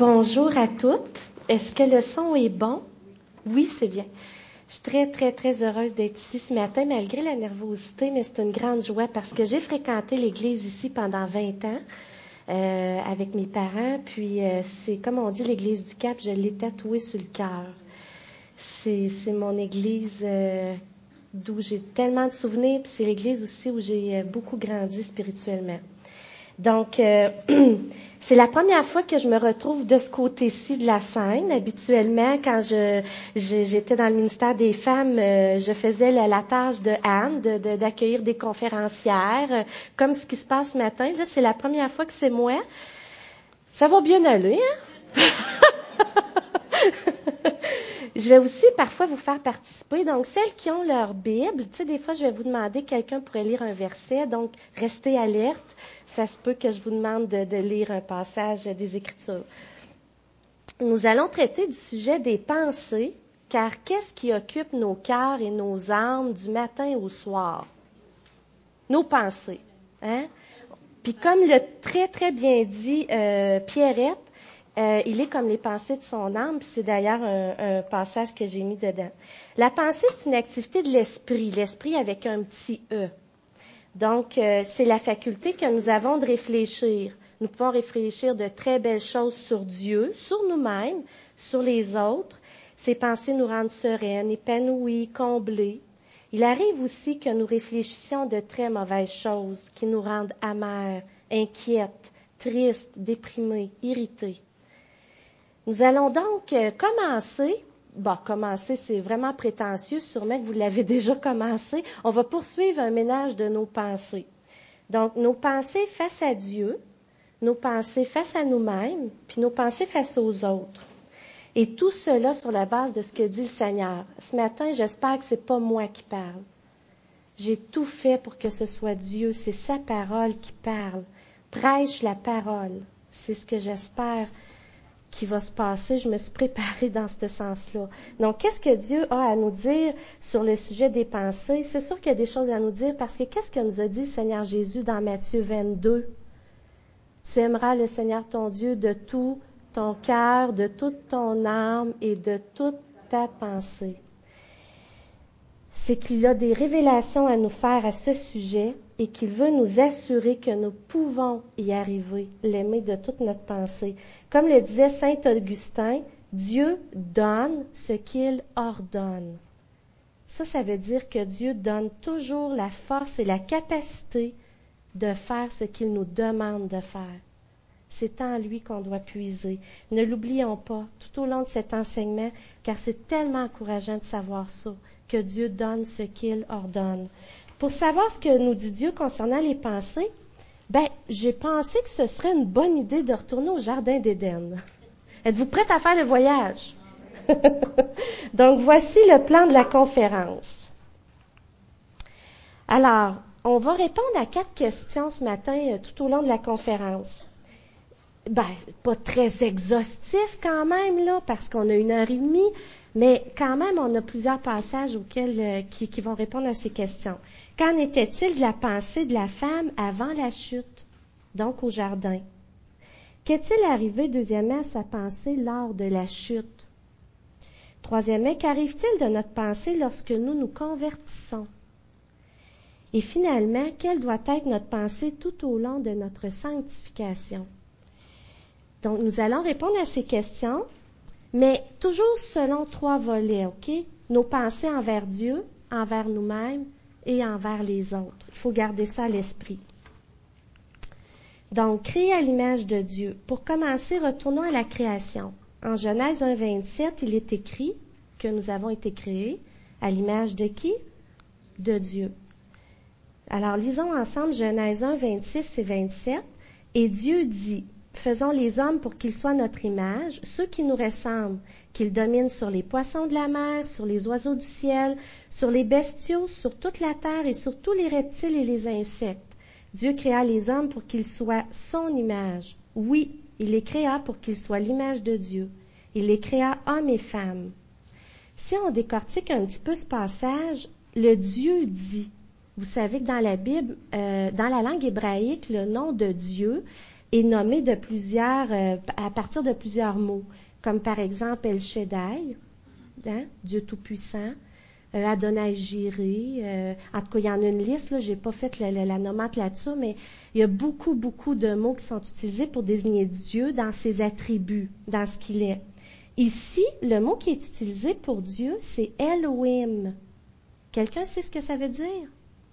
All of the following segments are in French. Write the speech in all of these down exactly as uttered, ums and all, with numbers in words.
Bonjour à toutes. Est-ce que le son est bon? Oui, c'est bien. Je suis très, très, très heureuse d'être ici ce matin, malgré la nervosité, mais c'est une grande joie parce que j'ai fréquenté l'église ici pendant vingt ans euh, avec mes parents. Puis, euh, c'est comme on dit, l'église du Cap, je l'ai tatouée sur le cœur. C'est, c'est mon église euh, d'où j'ai tellement de souvenirs, puis c'est l'église aussi où j'ai beaucoup grandi spirituellement. Donc, euh, c'est la première fois que je me retrouve de ce côté-ci de la scène. Habituellement, quand je, je j'étais dans le ministère des Femmes, euh, je faisais la, la tâche de Anne, de, de, d'accueillir des conférencières, euh, comme ce qui se passe ce matin. Là, c'est la première fois que c'est moi. Ça va bien aller, hein? Je vais aussi parfois vous faire participer. Donc, celles qui ont leur Bible, tu sais, des fois, je vais vous demander, quelqu'un pourrait lire un verset. Donc, restez alerte. Ça se peut que je vous demande de, de lire un passage des Écritures. Nous allons traiter du sujet des pensées, car qu'est-ce qui occupe nos cœurs et nos âmes du matin au soir? Nos pensées. Hein? Puis comme l'a très, très bien dit euh, Pierrette, Euh, il est comme les pensées de son âme, puis c'est d'ailleurs un, un passage que j'ai mis dedans. La pensée, c'est une activité de l'esprit, l'esprit avec un petit E. Donc, euh, c'est la faculté que nous avons de réfléchir. Nous pouvons réfléchir de très belles choses sur Dieu, sur nous-mêmes, sur les autres. Ces pensées nous rendent sereines, épanouies, comblées. Il arrive aussi que nous réfléchissions de très mauvaises choses qui nous rendent amères, inquiètes, tristes, déprimées, irritées. Nous allons donc euh, commencer, bon, commencer, c'est vraiment prétentieux, sûrement que vous l'avez déjà commencé. On va poursuivre un ménage de nos pensées. Donc, nos pensées face à Dieu, nos pensées face à nous-mêmes, puis nos pensées face aux autres. Et tout cela sur la base de ce que dit le Seigneur. Ce matin, j'espère que c'est pas moi qui parle. J'ai tout fait pour que ce soit Dieu, c'est sa parole qui parle. Prêche la parole. C'est ce que j'espère qui va se passer. Je me suis préparée dans ce sens-là. Donc, qu'est-ce que Dieu a à nous dire sur le sujet des pensées? C'est sûr qu'il y a des choses à nous dire parce que qu'est-ce que nous a dit le Seigneur Jésus dans Matthieu vingt-deux? Tu aimeras le Seigneur ton Dieu de tout ton cœur, de toute ton âme et de toute ta pensée. C'est qu'il a des révélations à nous faire à ce sujet et qu'il veut nous assurer que nous pouvons y arriver, l'aimer de toute notre pensée. Comme le disait saint Augustin, Dieu donne ce qu'il ordonne. Ça, ça veut dire que Dieu donne toujours la force et la capacité de faire ce qu'il nous demande de faire. C'est en lui qu'on doit puiser. Ne l'oublions pas tout au long de cet enseignement, car c'est tellement encourageant de savoir ça, que Dieu donne ce qu'il ordonne. Pour savoir ce que nous dit Dieu concernant les pensées, ben, j'ai pensé que ce serait une bonne idée de retourner au Jardin d'Éden. Êtes-vous prête à faire le voyage? Donc, voici le plan de la conférence. Alors, on va répondre à quatre questions ce matin tout au long de la conférence. Ben, pas très exhaustif quand même, là, parce qu'on a une heure et demie, mais quand même, on a plusieurs passages auxquels, euh, qui, qui vont répondre à ces questions. Qu'en était-il de la pensée de la femme avant la chute, donc au jardin? Qu'est-il arrivé, deuxièmement, à sa pensée lors de la chute? Troisièmement, qu'arrive-t-il de notre pensée lorsque nous nous convertissons? Et finalement, quelle doit être notre pensée tout au long de notre sanctification? Donc, nous allons répondre à ces questions, mais toujours selon trois volets, OK? Nos pensées envers Dieu, envers nous-mêmes et envers les autres. Il faut garder ça à l'esprit. Donc, créer à l'image de Dieu. Pour commencer, retournons à la création. En Genèse un, vingt-sept, il est écrit que nous avons été créés à l'image de qui? De Dieu. Alors, lisons ensemble Genèse un, vingt-six et vingt-sept. Et Dieu dit: faisons les hommes pour qu'ils soient notre image, ceux qui nous ressemblent, qu'ils dominent sur les poissons de la mer, sur les oiseaux du ciel, sur les bestiaux, sur toute la terre et sur tous les reptiles et les insectes. Dieu créa les hommes pour qu'ils soient son image. Oui, il les créa pour qu'ils soient l'image de Dieu. Il les créa hommes et femmes. Si on décortique un petit peu ce passage, le Dieu dit. Vous savez que dans la Bible, euh, dans la langue hébraïque, le nom de Dieu, est nommé de plusieurs, euh, à partir de plusieurs mots, comme par exemple El Shaddai, hein, Dieu Tout-Puissant, euh, Adonai Jiré, euh, en tout cas, il y en a une liste, là, j'ai pas fait la, la, la nomenclature, mais il y a beaucoup, beaucoup de mots qui sont utilisés pour désigner Dieu dans ses attributs, dans ce qu'il est. Ici, le mot qui est utilisé pour Dieu, c'est Elohim. Quelqu'un sait ce que ça veut dire?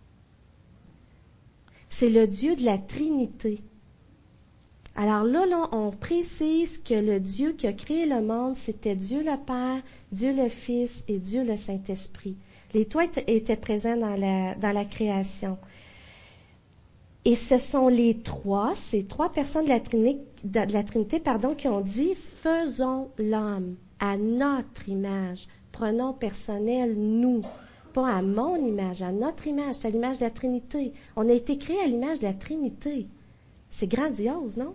C'est le Dieu de la Trinité. Alors là, là, on précise que le Dieu qui a créé le monde, c'était Dieu le Père, Dieu le Fils et Dieu le Saint-Esprit. Les trois étaient présents dans la, dans la création. Et ce sont les trois, ces trois personnes de la Trinité, de la Trinité pardon, qui ont dit « Faisons l'homme à notre image, prenons personnel nous ». Pas à mon image, à notre image, c'est à l'image de la Trinité. On a été créé à l'image de la Trinité. C'est grandiose, non?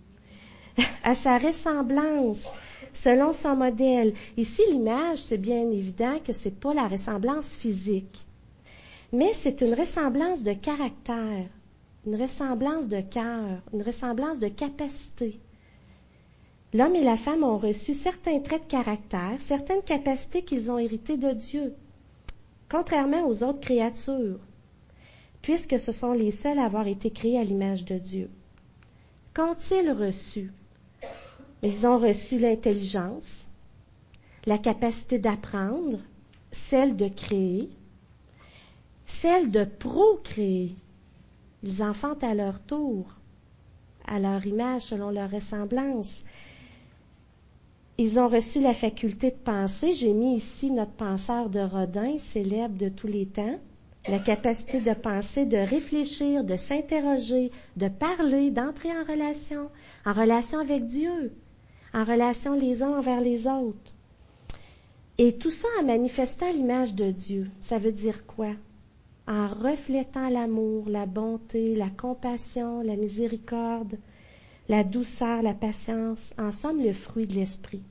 À sa ressemblance, selon son modèle. Ici, l'image, c'est bien évident que c'est pas la ressemblance physique, mais c'est une ressemblance de caractère, une ressemblance de cœur, une ressemblance de capacité. L'homme et la femme ont reçu certains traits de caractère, certaines capacités qu'ils ont héritées de Dieu, contrairement aux autres créatures, puisque ce sont les seuls à avoir été créés à l'image de Dieu. Qu'ont-ils reçu? Ils ont reçu l'intelligence, la capacité d'apprendre, celle de créer, celle de procréer. Ils enfantent à leur tour, à leur image, selon leur ressemblance. Ils ont reçu la faculté de penser. J'ai mis ici notre penseur de Rodin, célèbre de tous les temps. La capacité de penser, de réfléchir, de s'interroger, de parler, d'entrer en relation, en relation avec Dieu, en relation les uns envers les autres. Et tout ça en manifestant l'image de Dieu. Ça veut dire quoi? En reflétant l'amour, la bonté, la compassion, la miséricorde, la douceur, la patience, en somme le fruit de l'esprit.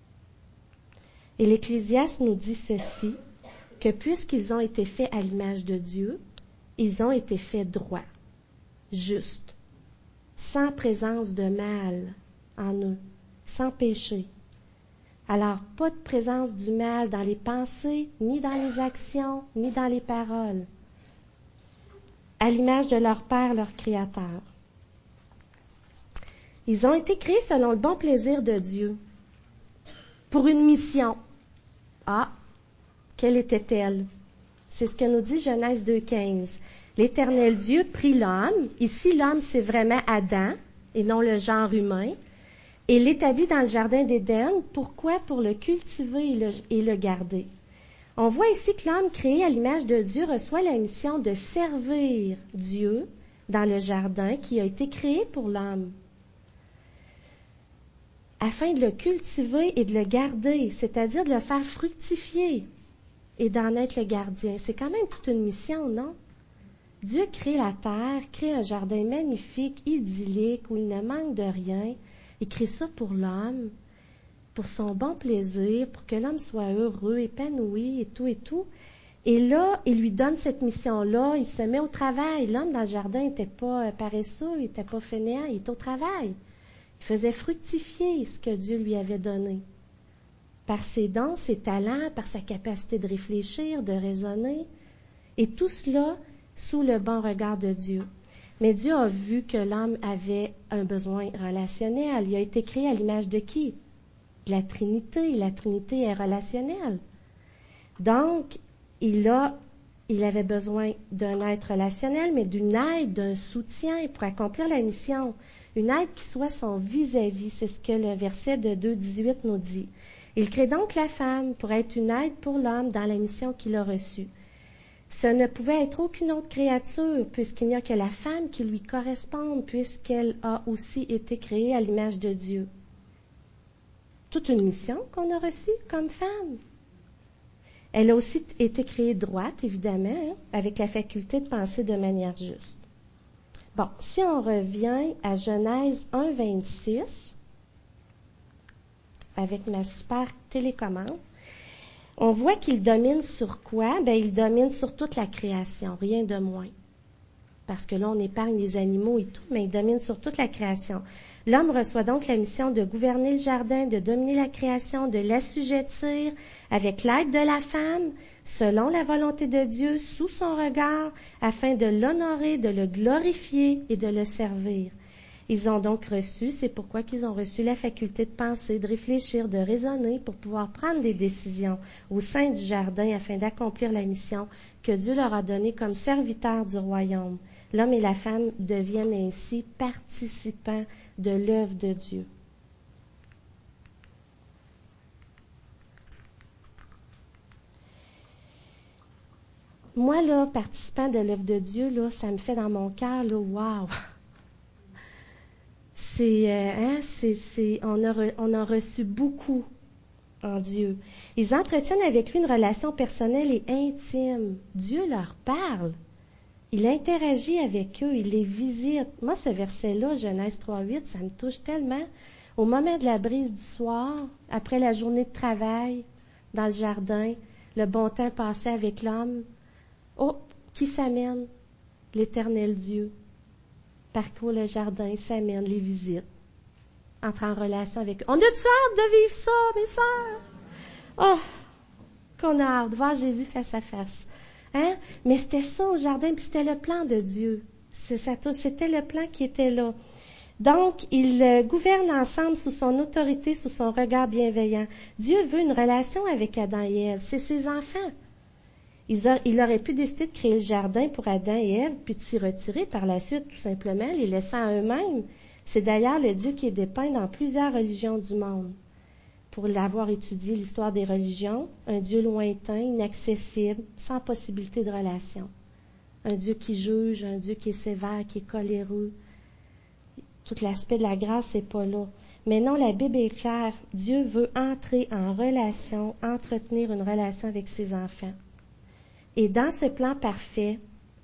Et l'Ecclésiaste nous dit ceci, que puisqu'ils ont été faits à l'image de Dieu, ils ont été faits droits, justes, sans présence de mal en eux, sans péché. Alors, pas de présence du mal dans les pensées, ni dans les actions, ni dans les paroles, à l'image de leur Père, leur Créateur. Ils ont été créés selon le bon plaisir de Dieu, pour une mission. Ah, quelle était-elle? C'est ce que nous dit Genèse deux quinze. L'Éternel Dieu prit l'homme, ici l'homme c'est vraiment Adam, et non le genre humain, et l'établit dans le jardin d'Éden. Pourquoi? Pour le cultiver et le, et le garder. On voit ici que l'homme créé à l'image de Dieu reçoit la mission de servir Dieu dans le jardin qui a été créé pour l'homme, afin de le cultiver et de le garder, c'est-à-dire de le faire fructifier et d'en être le gardien. C'est quand même toute une mission, non? Dieu crée la terre, crée un jardin magnifique, idyllique, où il ne manque de rien. Il crée ça pour l'homme, pour son bon plaisir, pour que l'homme soit heureux, épanoui et tout et tout. Et là, il lui donne cette mission-là, il se met au travail. L'homme dans le jardin n'était pas paresseux, il n'était pas fainéant, il était au travail. Il faisait fructifier ce que Dieu lui avait donné. Par ses dons, ses talents, par sa capacité de réfléchir, de raisonner. Et tout cela sous le bon regard de Dieu. Mais Dieu a vu que l'homme avait un besoin relationnel. Il a été créé à l'image de qui? De la Trinité. La Trinité est relationnelle. Donc, il a, il avait besoin d'un être relationnel, mais d'une aide, d'un soutien pour accomplir la mission. Une aide qui soit son vis-à-vis. C'est ce que le verset de deux dix-huit nous dit. Il crée donc la femme pour être une aide pour l'homme dans la mission qu'il a reçue. Ce ne pouvait être aucune autre créature, puisqu'il n'y a que la femme qui lui corresponde, puisqu'elle a aussi été créée à l'image de Dieu. Toute une mission qu'on a reçue comme femme. Elle a aussi été créée droite, évidemment, hein, avec la faculté de penser de manière juste. Bon, si on revient à Genèse un vingt-six, avec ma super télécommande, on voit qu'il domine sur quoi? Bien, il domine sur toute la création, rien de moins. parce que là, on épargne les animaux et tout, mais il domine sur toute la création. L'homme reçoit donc la mission de gouverner le jardin, de dominer la création, de l'assujettir avec l'aide de la femme, selon la volonté de Dieu, sous son regard, afin de l'honorer, de le glorifier et de le servir. Ils ont donc reçu, c'est pourquoi qu'ils ont reçu la faculté de penser, de réfléchir, de raisonner pour pouvoir prendre des décisions au sein du jardin afin d'accomplir la mission que Dieu leur a donnée comme serviteurs du royaume. L'homme et la femme deviennent ainsi participants de l'œuvre de Dieu. Moi, là, participant de l'œuvre de Dieu, là, ça me fait dans mon cœur, là, waouh! C'est, euh, hein, c'est, c'est, on a, re, on a reçu beaucoup en Dieu. Ils entretiennent avec lui une relation personnelle et intime. Dieu leur parle. Il interagit avec eux, il les visite. Moi, ce verset-là, Genèse trois huit, ça me touche tellement. Au moment de la brise du soir, après la journée de travail, dans le jardin, le bon temps passé avec l'homme, oh, qui s'amène? L'Éternel Dieu. Parcourt le jardin, s'amène, les visite, entre en relation avec eux. On a-tu hâte de vivre ça, mes sœurs? Oh, qu'on a hâte de voir Jésus face à face. Hein? Mais c'était ça au jardin, puis c'était le plan de Dieu. C'est ça, c'était le plan qui était là. Donc, ils euh, gouvernent ensemble sous son autorité, sous son regard bienveillant. Dieu veut une relation avec Adam et Ève. C'est ses enfants. Ils a, il aurait pu décider de créer le jardin pour Adam et Ève, puis de s'y retirer par la suite, tout simplement, les laissant à eux-mêmes. C'est d'ailleurs le Dieu qui est dépeint dans plusieurs religions du monde. Pour l'avoir étudié l'histoire des religions, un Dieu lointain, inaccessible, sans possibilité de relation. Un Dieu qui juge, un Dieu qui est sévère, qui est coléreux. Tout l'aspect de la grâce n'est pas là. Mais non, la Bible est claire. Dieu veut entrer en relation, entretenir une relation avec ses enfants. Et dans ce plan parfait,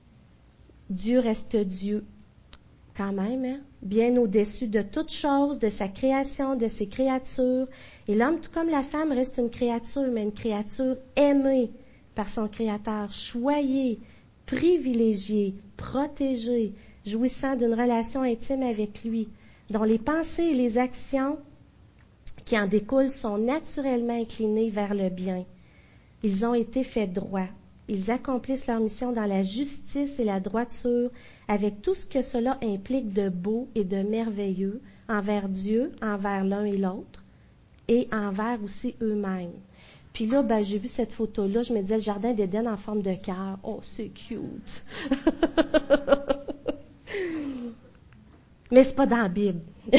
Dieu reste Dieu, quand même, hein? Bien au-dessus de toute chose, de sa création, de ses créatures. Et l'homme, tout comme la femme, reste une créature, mais une créature aimée par son Créateur, choyée, privilégiée, protégée, jouissant d'une relation intime avec lui, dont les pensées et les actions qui en découlent sont naturellement inclinées vers le bien. Ils ont été faits droits. Ils accomplissent leur mission dans la justice et la droiture, avec tout ce que cela implique de beau et de merveilleux envers Dieu, envers l'un et l'autre, et envers aussi eux-mêmes. Puis là, ben, j'ai vu cette photo-là, je me disais, le jardin d'Éden en forme de cœur. Oh, c'est cute! Mais c'est pas dans la Bible.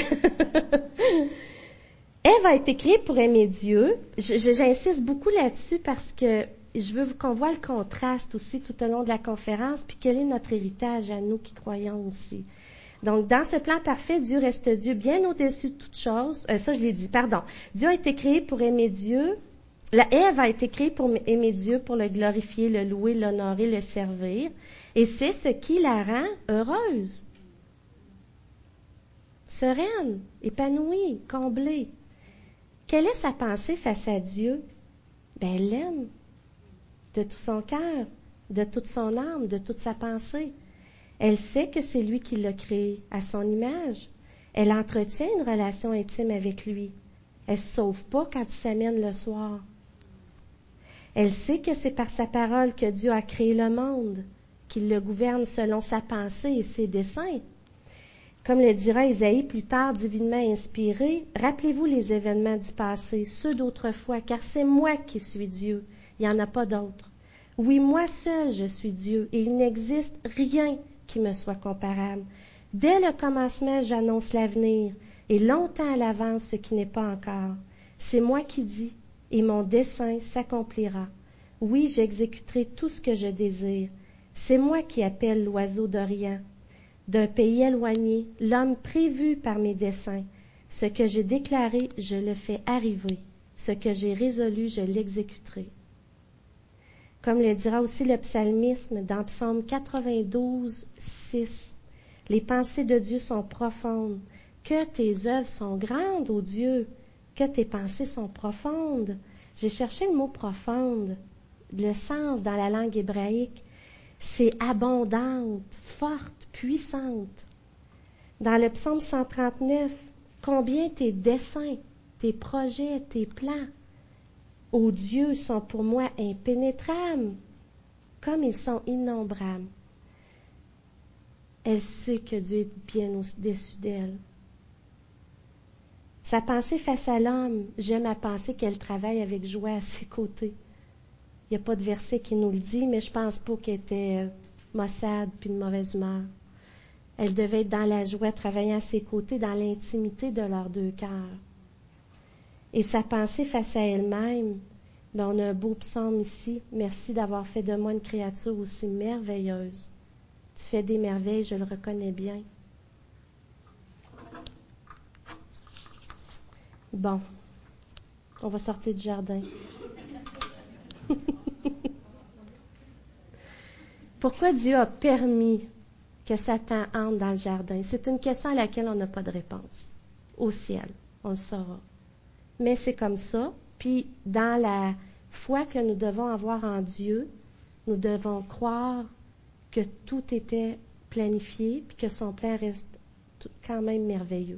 Ève a été créée pour aimer Dieu. Je, je, j'insiste beaucoup là-dessus parce que je veux qu'on voit le contraste aussi tout au long de la conférence, puis quel est notre héritage à nous qui croyons aussi. Donc, dans ce plan parfait, Dieu reste Dieu bien au-dessus de toute chose. Euh, ça, je l'ai dit, pardon. Dieu a été créé pour aimer Dieu. La Ève a été créée pour aimer Dieu, pour le glorifier, le louer, l'honorer, le servir. Et c'est ce qui la rend heureuse, sereine, épanouie, comblée. Quelle est sa pensée face à Dieu? Ben, elle l'aime de tout son cœur, de toute son âme, de toute sa pensée. Elle sait que c'est lui qui l'a créée à son image. Elle entretient une relation intime avec lui. Elle ne se sauve pas quand il s'amène le soir. Elle sait que c'est par sa parole que Dieu a créé le monde, qu'il le gouverne selon sa pensée et ses desseins. Comme le dira Isaïe plus tard, divinement inspiré, rappelez-vous les événements du passé, ceux d'autrefois, car c'est moi qui suis Dieu. Il n'y en a pas d'autre. Oui, moi seul je suis Dieu, et il n'existe rien qui me soit comparable. Dès le commencement, j'annonce l'avenir, et longtemps à l'avance ce qui n'est pas encore. C'est moi qui dis, et mon dessein s'accomplira. Oui, j'exécuterai tout ce que je désire. C'est moi qui appelle l'oiseau d'Orient. D'un pays éloigné, l'homme prévu par mes desseins. Ce que j'ai déclaré, je le fais arriver. Ce que j'ai résolu, je l'exécuterai. Comme le dira aussi le psalmisme dans Psaume quatre-vingt-douze, six. Les pensées de Dieu sont profondes. Que tes œuvres sont grandes, ô Dieu. Que tes pensées sont profondes. J'ai cherché le mot profonde, le sens dans la langue hébraïque. c'est abondante, forte, puissante. Dans le psaume cent trente-neuf, combien tes desseins, tes projets, tes plans, ô Dieu, sont pour moi impénétrables, comme ils sont innombrables. Elle sait que Dieu est bien au-dessus d'elle. Sa pensée face à l'homme, j'aime à penser qu'elle travaille avec joie à ses côtés. Il n'y a pas de verset qui nous le dit, mais je pense pas qu'elle était maussade puis de mauvaise humeur. Elle devait être dans la joie, travaillant à ses côtés, dans l'intimité de leurs deux cœurs. Et sa pensée face à elle-même, ben on a un beau psaume ici. Merci d'avoir fait de moi une créature aussi merveilleuse. Tu fais des merveilles, je le reconnais bien. Bon, on va sortir du jardin. Pourquoi Dieu a permis que Satan entre dans le jardin? C'est une question à laquelle on n'a pas de réponse. Au ciel, on le saura. Mais c'est comme ça. Puis, dans la foi que nous devons avoir en Dieu, nous devons croire que tout était planifié, puis que son plan reste quand même merveilleux.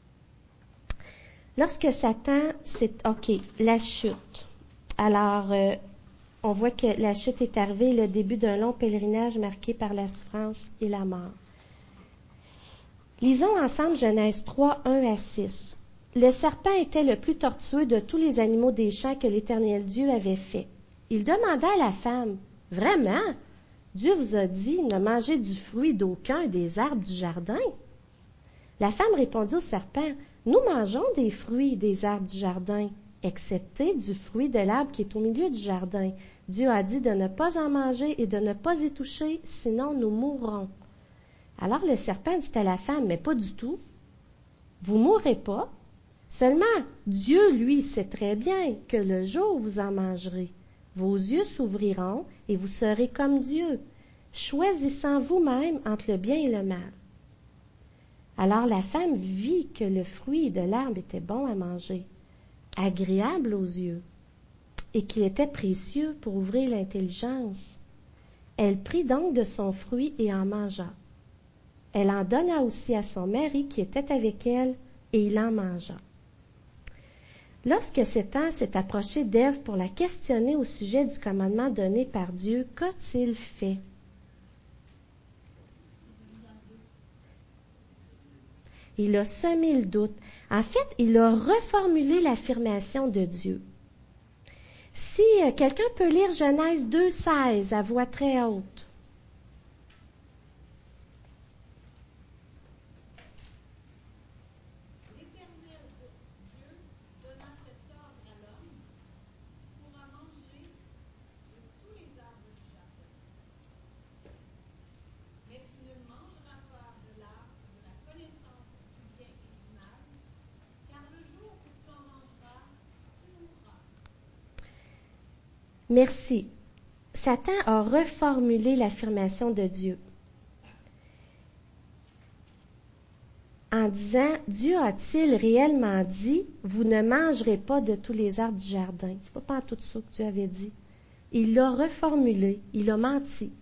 Lorsque Satan, c'est OK, la chute. Alors, euh, on voit que la chute est arrivée, le début d'un long pèlerinage marqué par la souffrance et la mort. Lisons ensemble Genèse trois, un à six. Le serpent était le plus tortueux de tous les animaux des champs que l'Éternel Dieu avait fait. Il demanda à la femme, « Vraiment, Dieu vous a dit, ne mangez du fruit d'aucun des arbres du jardin? » La femme répondit au serpent, « Nous mangeons des fruits des arbres du jardin, excepté du fruit de l'arbre qui est au milieu du jardin. Dieu a dit de ne pas en manger et de ne pas y toucher, sinon nous mourrons. » Alors le serpent dit à la femme, « Mais pas du tout. Vous ne mourrez pas. Seulement, Dieu, lui, sait très bien que le jour où vous en mangerez, vos yeux s'ouvriront et vous serez comme Dieu, choisissant vous-même entre le bien et le mal. » Alors la femme vit que le fruit de l'arbre était bon à manger, agréable aux yeux, et qu'il était précieux pour ouvrir l'intelligence. Elle prit donc de son fruit et en mangea. Elle en donna aussi à son mari qui était avec elle, et il en mangea. Lorsque Satan s'est approché d'Ève pour la questionner au sujet du commandement donné par Dieu, qu'a-t-il fait? Il a semé le doute. En fait, il a reformulé l'affirmation de Dieu. Si euh, quelqu'un peut lire Genèse deux seize à voix très haute. Merci. Satan a reformulé l'affirmation de Dieu en disant, Dieu a-t-il réellement dit, vous ne mangerez pas de tous les arbres du jardin? C'est pas pas tout ça que Dieu avait dit. Il l'a reformulé, il a menti.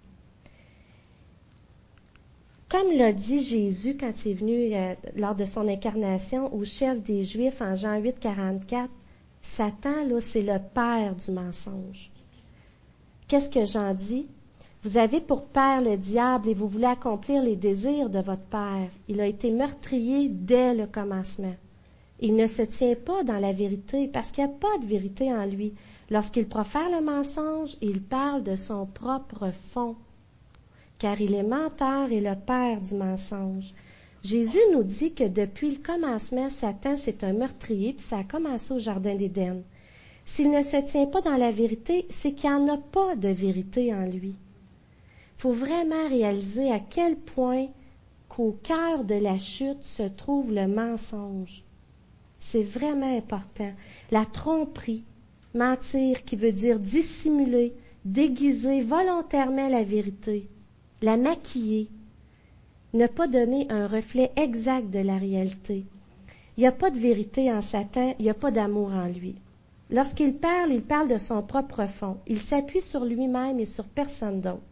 Comme l'a dit Jésus quand il est venu euh, lors de son incarnation au chef des Juifs en Jean huit, quarante-quatre, Satan, là, c'est le père du mensonge. Qu'est-ce que Jean dit? Vous avez pour père le diable et vous voulez accomplir les désirs de votre père. Il a été meurtrier dès le commencement. Il ne se tient pas dans la vérité parce qu'il n'y a pas de vérité en lui. Lorsqu'il profère le mensonge, il parle de son propre fond, car il est menteur et le père du mensonge. Jésus nous dit que depuis le commencement, Satan, c'est un meurtrier, puis ça a commencé au Jardin d'Éden. S'il ne se tient pas dans la vérité, c'est qu'il n'y en a pas de vérité en lui. Il faut vraiment réaliser à quel point qu'au cœur de la chute se trouve le mensonge. C'est vraiment important. La tromperie, mentir, qui veut dire dissimuler, déguiser volontairement la vérité, la maquiller, ne pas donner un reflet exact de la réalité. Il n'y a pas de vérité en Satan, il n'y a pas d'amour en lui. Lorsqu'il parle, il parle de son propre fond. Il s'appuie sur lui-même et sur personne d'autre.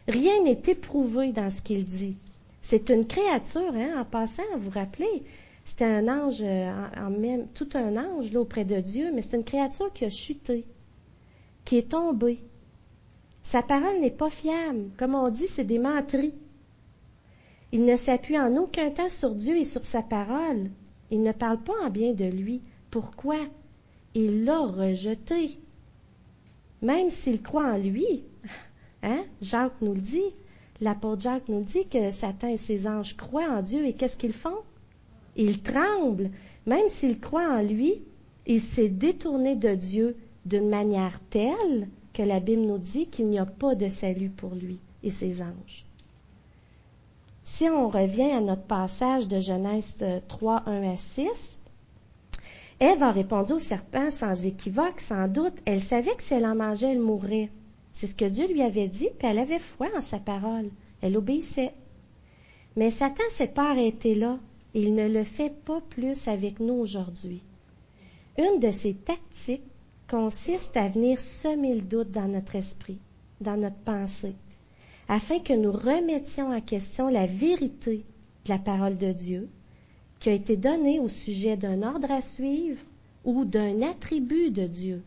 Rien n'est éprouvé dans ce qu'il dit. C'est une créature, hein, en passant, vous vous rappelez, c'était un ange, en, en même, tout un ange là, auprès de Dieu, mais c'est une créature qui a chuté, qui est tombée. Sa parole n'est pas fiable. Comme on dit, c'est des menteries. Il ne s'appuie en aucun temps sur Dieu et sur sa parole. Il ne parle pas en bien de lui. Pourquoi? Il l'a rejeté. Même s'il croit en lui, hein? Jacques nous le dit, l'apôtre Jacques nous dit que Satan et ses anges croient en Dieu et qu'est-ce qu'ils font? Ils tremblent. Même s'il croit en lui, il s'est détourné de Dieu d'une manière telle que la Bible nous dit qu'il n'y a pas de salut pour lui et ses anges. Si on revient à notre passage de Genèse trois, un à six, Ève a répondu au serpent sans équivoque, sans doute. Elle savait que si elle en mangeait, elle mourrait. C'est ce que Dieu lui avait dit, puis elle avait foi en sa parole. Elle obéissait. Mais Satan ne s'est pas arrêté là. Et il ne le fait pas plus avec nous aujourd'hui. Une de ses tactiques consiste à venir semer le doute dans notre esprit, dans notre pensée, afin que nous remettions en question la vérité de la parole de Dieu qui a été donnée au sujet d'un ordre à suivre ou d'un attribut de Dieu.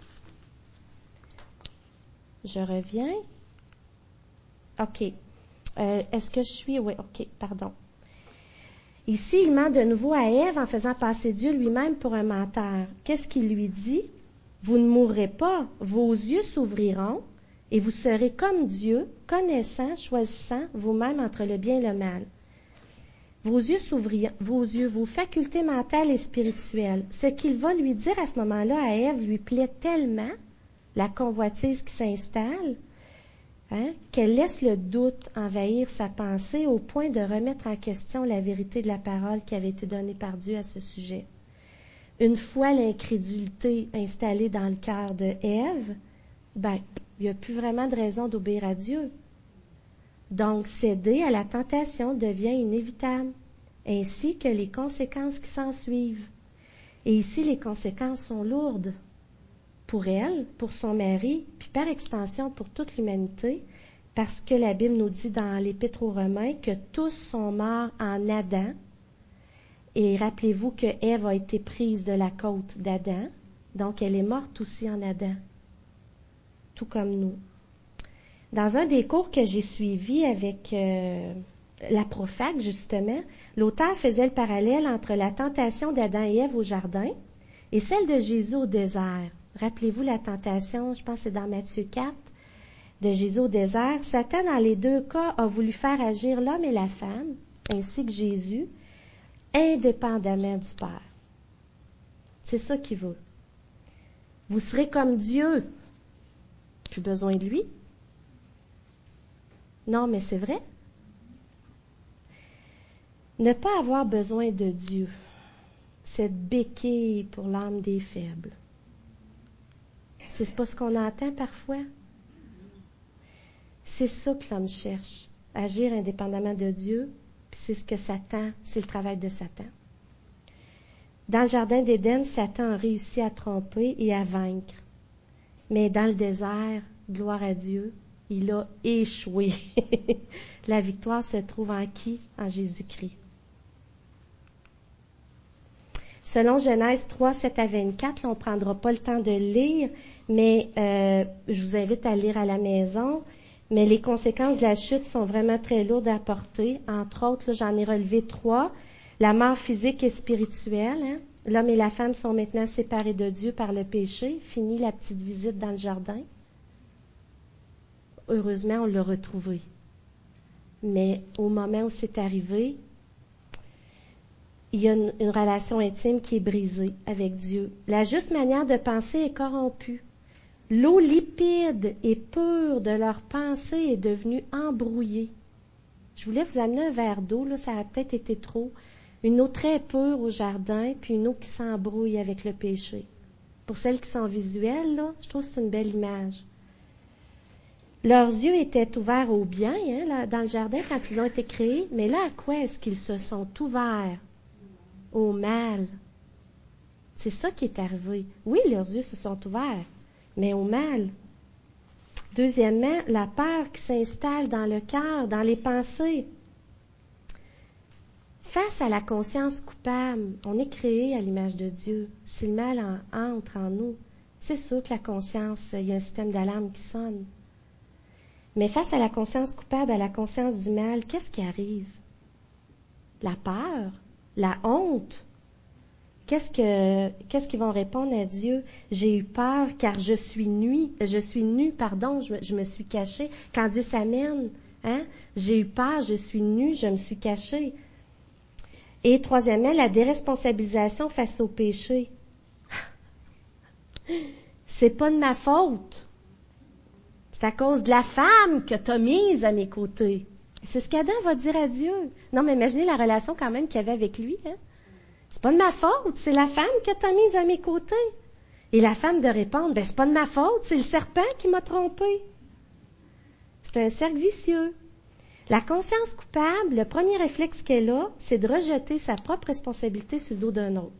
Je reviens. OK. Euh, est-ce que je suis... Oui, OK, pardon. Ici, il ment de nouveau à Ève en faisant passer Dieu lui-même pour un menteur. Qu'est-ce qu'il lui dit? Vous ne mourrez pas, vos yeux s'ouvriront et vous serez comme Dieu, connaissant, choisissant vous-même entre le bien et le mal. Vos yeux s'ouvriront, vos yeux, vos facultés mentales et spirituelles. Ce qu'il va lui dire à ce moment-là à Ève lui plaît tellement, la convoitise qui s'installe, Hein, qu'elle laisse le doute envahir sa pensée au point de remettre en question la vérité de la parole qui avait été donnée par Dieu à ce sujet. Une fois l'incrédulité installée dans le cœur de Ève, ben, il n'y a plus vraiment de raison d'obéir à Dieu. Donc, céder à la tentation devient inévitable, ainsi que les conséquences qui s'en suivent. Et ici, les conséquences sont lourdes. Pour elle, pour son mari, puis par extension pour toute l'humanité, parce que la Bible nous dit dans l'Épître aux Romains que tous sont morts en Adam. Et rappelez-vous que Ève a été prise de la côte d'Adam, donc elle est morte aussi en Adam, tout comme nous. Dans un des cours que j'ai suivis avec euh, la Profac, justement, l'auteur faisait le parallèle entre la tentation d'Adam et Ève au jardin et celle de Jésus au désert. Rappelez-vous la tentation, je pense que c'est dans Matthieu quatre, de Jésus au désert. Satan, dans les deux cas, a voulu faire agir l'homme et la femme, ainsi que Jésus, indépendamment du Père. C'est ça qu'il veut. Vous serez comme Dieu. Plus besoin de lui. Non, mais c'est vrai. Ne pas avoir besoin de Dieu, cette béquille pour l'âme des faibles. C'est pas ce qu'on entend parfois. C'est ça que l'homme cherche, agir indépendamment de Dieu, puis c'est ce que Satan, c'est le travail de Satan. Dans le jardin d'Éden, Satan a réussi à tromper et à vaincre. Mais dans le désert, gloire à Dieu, il a échoué. La victoire se trouve en qui? En Jésus-Christ. Selon Genèse trois, sept à vingt-quatre, là, on ne prendra pas le temps de lire, mais euh, je vous invite à lire à la maison. Mais les conséquences de la chute sont vraiment très lourdes à porter. Entre autres, là, j'en ai relevé trois. La mort physique et spirituelle. Hein? L'homme et la femme sont maintenant séparés de Dieu par le péché. Fini la petite visite dans le jardin. Heureusement, on l'a retrouvé. Mais au moment où c'est arrivé, il y a une, une relation intime qui est brisée avec Dieu. La juste manière de penser est corrompue. L'eau limpide et pure de leur pensée est devenue embrouillée. Je voulais vous amener un verre d'eau, là, ça a peut-être été trop. Une eau très pure au jardin, puis une eau qui s'embrouille avec le péché. Pour celles qui sont visuelles, là, je trouve que c'est une belle image. Leurs yeux étaient ouverts au bien, hein, là, dans le jardin quand ils ont été créés, mais là, à quoi est-ce qu'ils se sont ouverts? Au mal. C'est ça qui est arrivé. Oui, leurs yeux se sont ouverts, mais au mal. Deuxièmement, la peur qui s'installe dans le cœur, dans les pensées. Face à la conscience coupable, on est créé à l'image de Dieu. Si le mal en, entre en nous, c'est sûr que la conscience, il y a un système d'alarme qui sonne. Mais face à la conscience coupable, à la conscience du mal, qu'est-ce qui arrive? La peur, la honte. Qu'est-ce que, qu'est-ce qu'ils vont répondre à Dieu? J'ai eu peur car je suis nue, je suis nue, pardon, je, je me suis cachée. Quand Dieu s'amène, hein? J'ai eu peur, je suis nue, je me suis cachée. Et troisièmement, la déresponsabilisation face au péché. C'est pas de ma faute. C'est à cause de la femme que t'as mise à mes côtés. C'est ce qu'Adam va dire à Dieu. Non, mais imaginez la relation quand même qu'il y avait avec lui. Hein? C'est pas de ma faute, c'est la femme que t'as mise à mes côtés. Et la femme de répondre, ben c'est pas de ma faute, c'est le serpent qui m'a trompé. C'est un cercle vicieux. La conscience coupable, le premier réflexe qu'elle a, c'est de rejeter sa propre responsabilité sur le dos d'un autre.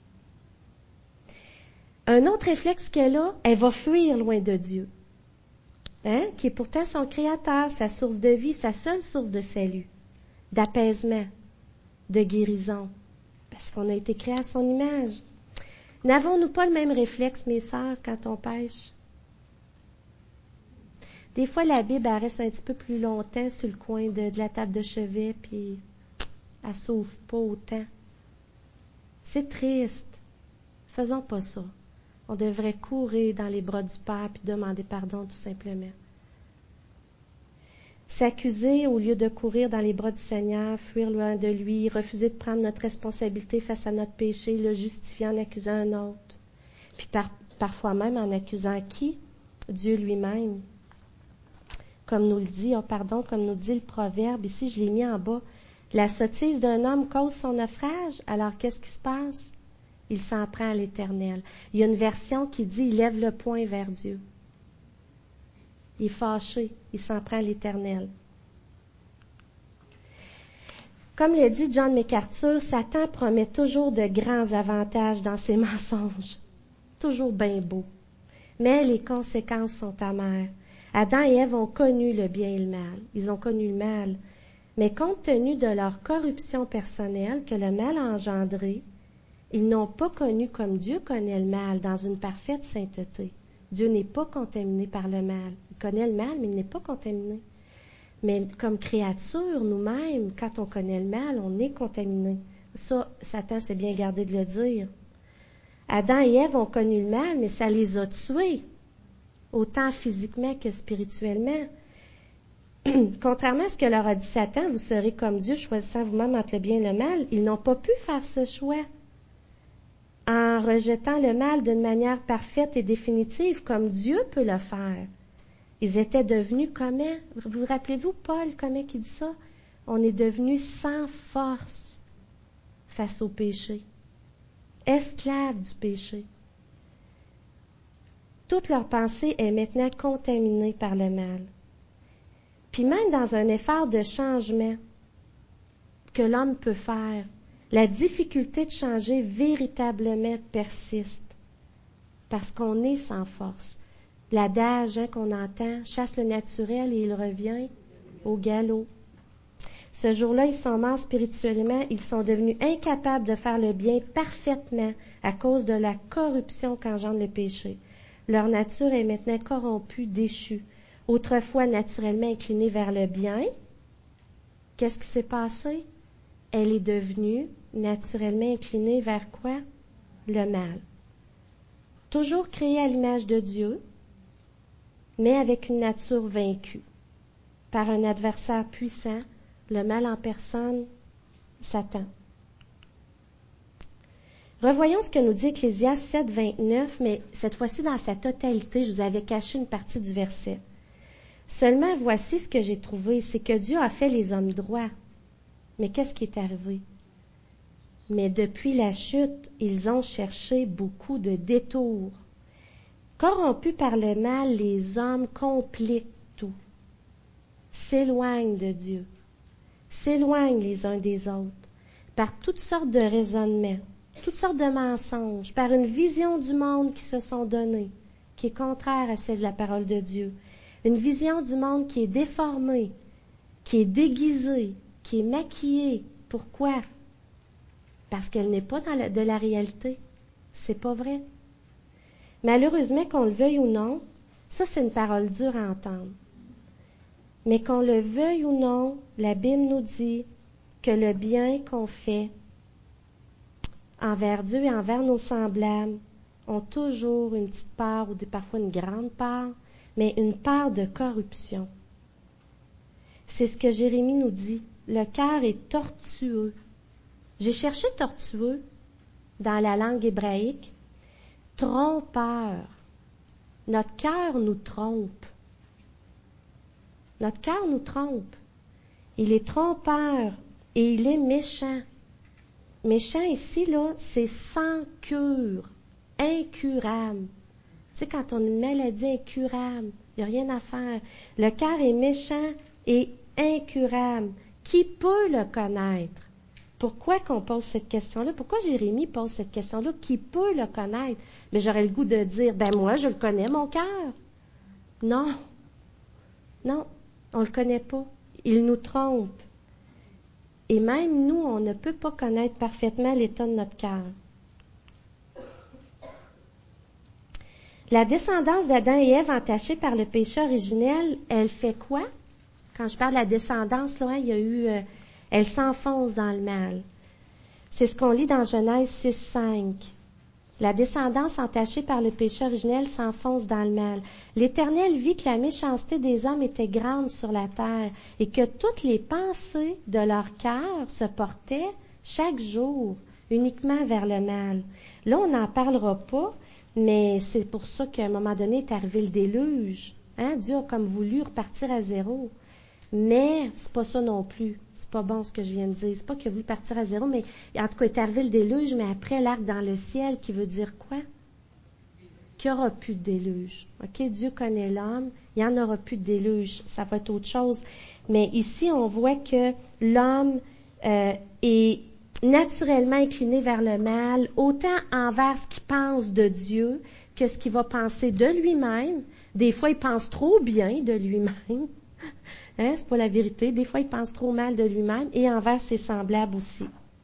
Un autre réflexe qu'elle a, elle va fuir loin de Dieu, hein, qui est pourtant son créateur, sa source de vie, sa seule source de salut, d'apaisement, de guérison, parce qu'on a été créé à son image. N'avons-nous pas le même réflexe, mes sœurs, quand on pêche? Des fois, la Bible, elle reste un petit peu plus longtemps sur le coin de, de la table de chevet, puis elle ne s'ouvre pas autant. C'est triste. Faisons pas ça. On devrait courir dans les bras du Père puis demander pardon, tout simplement. S'accuser au lieu de courir dans les bras du Seigneur, fuir loin de lui, refuser de prendre notre responsabilité face à notre péché, le justifier en accusant un autre. Puis par, parfois même en accusant qui? Dieu lui-même. Comme nous le dit, oh pardon, comme nous dit le proverbe, ici je l'ai mis en bas, la sottise d'un homme cause son naufrage, alors qu'est-ce qui se passe? Il s'en prend à l'Éternel. Il y a une version qui dit, il lève le poing vers Dieu. Il est fâché, il s'en prend à l'Éternel. Comme le dit John MacArthur, Satan promet toujours de grands avantages dans ses mensonges. Toujours bien beau. Mais les conséquences sont amères. Adam et Ève ont connu le bien et le mal. Ils ont connu le mal. Mais compte tenu de leur corruption personnelle que le mal a engendré, ils n'ont pas connu comme Dieu connaît le mal, dans une parfaite sainteté. Dieu n'est pas contaminé par le mal. Il connaît le mal, mais il n'est pas contaminé. Mais comme créature, nous-mêmes, quand on connaît le mal, on est contaminé. Ça, Satan s'est bien gardé de le dire. Adam et Ève ont connu le mal, mais ça les a tués, autant physiquement que spirituellement. Contrairement à ce que leur a dit Satan, vous serez comme Dieu, choisissant vous-même entre le bien et le mal, ils n'ont pas pu faire ce choix. En rejetant le mal d'une manière parfaite et définitive, comme Dieu peut le faire. Ils étaient devenus comment? Vous vous rappelez-vous, Paul, comment il dit ça? On est devenus sans force face au péché, esclaves du péché. Toute leur pensée est maintenant contaminée par le mal. Puis même dans un effort de changement que l'homme peut faire, la difficulté de changer véritablement persiste parce qu'on est sans force. L'adage hein, qu'on entend, chasse le naturel et il revient au galop. Ce jour-là, ils sont morts spirituellement, ils sont devenus incapables de faire le bien parfaitement à cause de la corruption qu'engendre le péché. Leur nature est maintenant corrompue, déchue. Autrefois naturellement inclinée vers le bien, qu'est-ce qui s'est passé? Elle est devenue naturellement inclinée vers quoi? Le mal. Toujours créée à l'image de Dieu, mais avec une nature vaincue par un adversaire puissant, le mal en personne, Satan. Revoyons ce que nous dit Ecclésiaste sept, vingt-neuf, mais cette fois-ci dans sa totalité, je vous avais caché une partie du verset. Seulement voici ce que j'ai trouvé, c'est que Dieu a fait les hommes droits. Mais qu'est-ce qui est arrivé? Mais depuis la chute, ils ont cherché beaucoup de détours. Corrompus par le mal, les hommes compliquent tout, s'éloignent de Dieu, s'éloignent les uns des autres, par toutes sortes de raisonnements, toutes sortes de mensonges, par une vision du monde qui se sont donnés, qui est contraire à celle de la parole de Dieu. Une vision du monde qui est déformée, qui est déguisée, qui est maquillée. Pourquoi? Parce qu'elle n'est pas dans la, de la réalité. C'est pas vrai. Malheureusement, qu'on le veuille ou non, ça c'est une parole dure à entendre. Mais qu'on le veuille ou non, la Bible nous dit que le bien qu'on fait envers Dieu et envers nos semblables ont toujours une petite part, ou des, parfois une grande part, mais une part de corruption. C'est ce que Jérémie nous dit. Le cœur est tortueux. J'ai cherché tortueux dans la langue hébraïque. Trompeur. Notre cœur nous trompe. Notre cœur nous trompe. Il est trompeur et il est méchant. Méchant ici, là, c'est sans cure, incurable. Tu sais, quand on a une maladie incurable, il n'y a rien à faire. Le cœur est méchant et incurable. Qui peut le connaître? Pourquoi qu'on pose cette question-là? Pourquoi Jérémie pose cette question-là? Qui peut le connaître? Mais j'aurais le goût de dire, ben moi, je le connais, mon cœur. Non. Non, on ne le connaît pas. Il nous trompe. Et même nous, on ne peut pas connaître parfaitement l'état de notre cœur. La descendance d'Adam et Ève entachée par le péché originel, elle fait quoi? Quand je parle de la descendance, là, il y a eu... Euh, elle s'enfonce dans le mal. C'est ce qu'on lit dans Genèse six, cinq. La descendance entachée par le péché originel s'enfonce dans le mal. L'Éternel vit que la méchanceté des hommes était grande sur la terre et que toutes les pensées de leur cœur se portaient chaque jour uniquement vers le mal. Là, on n'en parlera pas, mais c'est pour ça qu'à un moment donné est arrivé le déluge. Hein? Dieu a comme voulu repartir à zéro. Mais c'est pas ça non plus. C'est pas bon ce que je viens de dire. C'est pas qu'il a voulu partir à zéro, mais en tout cas, est arrivé le déluge, mais après l'arc dans le ciel, qui veut dire quoi? Qu'il n'y aura plus de déluge. OK? Dieu connaît l'homme, il n'y en aura plus de déluge. Ça va être autre chose. Mais ici, on voit que l'homme euh, est naturellement incliné vers le mal, autant envers ce qu'il pense de Dieu que ce qu'il va penser de lui-même. Des fois, il pense trop bien de lui-même. Hein, c'est pas la vérité. Des fois, il pense trop mal de lui-même et envers ses semblables aussi.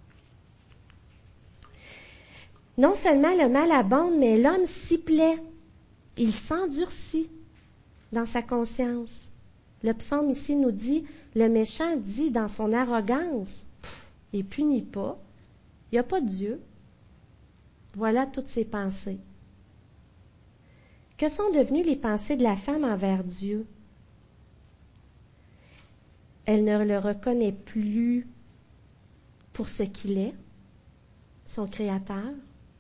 Non seulement le mal abonde, mais l'homme s'y plaît. Il s'endurcit dans sa conscience. Le psaume ici nous dit, le méchant dit dans son arrogance, il ne punit pas, il n'y a pas de Dieu. Voilà toutes ses pensées. Que sont devenues les pensées de la femme envers Dieu? Elle ne le reconnaît plus pour ce qu'il est, son créateur,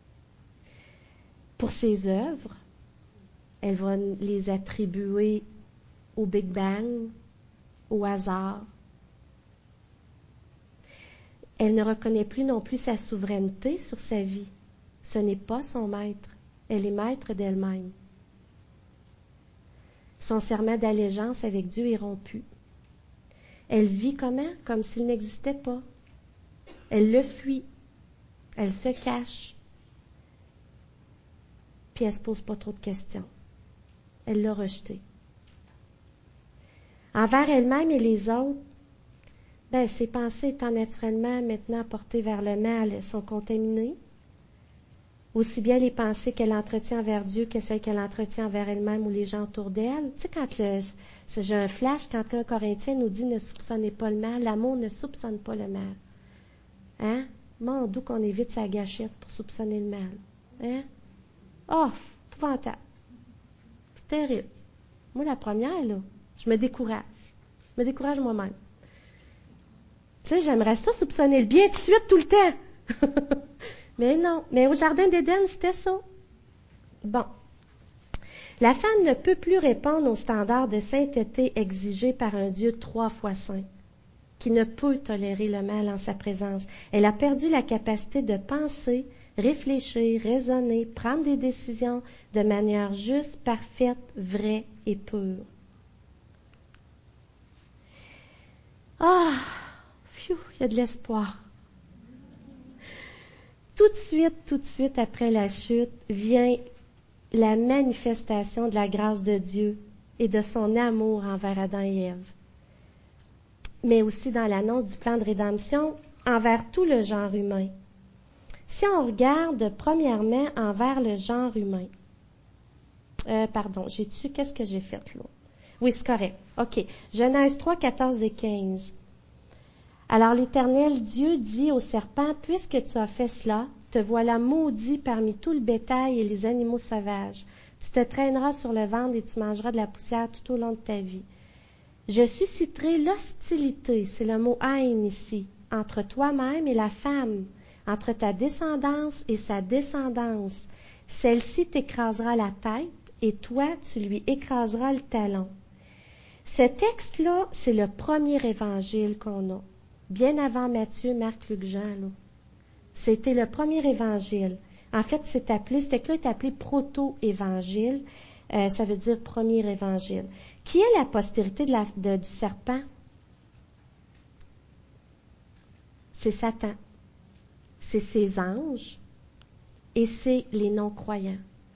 pour ses œuvres. Elle va les attribuer au Big Bang, au hasard. Elle ne reconnaît plus non plus sa souveraineté sur sa vie. Ce n'est pas son maître. Elle est maître d'elle-même. Son serment d'allégeance avec Dieu est rompu. Elle vit comment? Comme s'il n'existait pas. Elle le fuit. Elle se cache. Puis elle ne se pose pas trop de questions. Elle l'a rejeté. Envers elle-même et les autres, ben, ses pensées étant naturellement maintenant portées vers le mal, elles sont contaminées. Aussi bien les pensées qu'elle entretient envers Dieu que celles qu'elle entretient envers elle-même ou les gens autour d'elle. Tu sais, quand le, j'ai un flash, quand un Corinthien nous dit « Ne soupçonnez pas le mal », l'amour ne soupçonne pas le mal. Hein? Mon Dieu, qu'on évite sa gâchette pour soupçonner le mal. Hein? Oh, épouvantable. C'est terrible. Moi, la première, là, je me décourage. Je me décourage moi-même. Tu sais, j'aimerais ça soupçonner le bien tout de suite, tout le temps. Mais non. Mais au Jardin d'Éden, c'était ça. Bon. La femme ne peut plus répondre aux standards de sainteté exigés par un Dieu trois fois saint, qui ne peut tolérer le mal en sa présence. Elle a perdu la capacité de penser, réfléchir, raisonner, prendre des décisions de manière juste, parfaite, vraie et pure. Ah! Pfiou, il y a de l'espoir. Tout de suite, tout de suite après la chute, vient la manifestation de la grâce de Dieu et de son amour envers Adam et Ève, mais aussi dans l'annonce du plan de rédemption envers tout le genre humain. Si on regarde premièrement envers le genre humain, euh, pardon, j'ai-tu, qu'est-ce que j'ai fait là? Oui, c'est correct. OK. Genèse trois, quatorze et quinze. Alors l'Éternel Dieu dit au serpent, « Puisque tu as fait cela, te voilà maudit parmi tout le bétail et les animaux sauvages. Tu te traîneras sur le ventre et tu mangeras de la poussière tout au long de ta vie. Je susciterai l'hostilité, c'est le mot haine ici, entre toi-même et la femme, entre ta descendance et sa descendance. Celle-ci t'écrasera la tête et toi, tu lui écraseras le talon. » Ce texte-là, c'est le premier évangile qu'on a. Bien avant Matthieu, Marc, Luc, Jean, là. C'était le premier évangile. En fait, c'est appelé, ce texte-là est appelé proto-évangile. Euh, ça veut dire premier évangile. Qui est la postérité de la, de, du serpent? C'est Satan. C'est ses anges et c'est les non-croyants.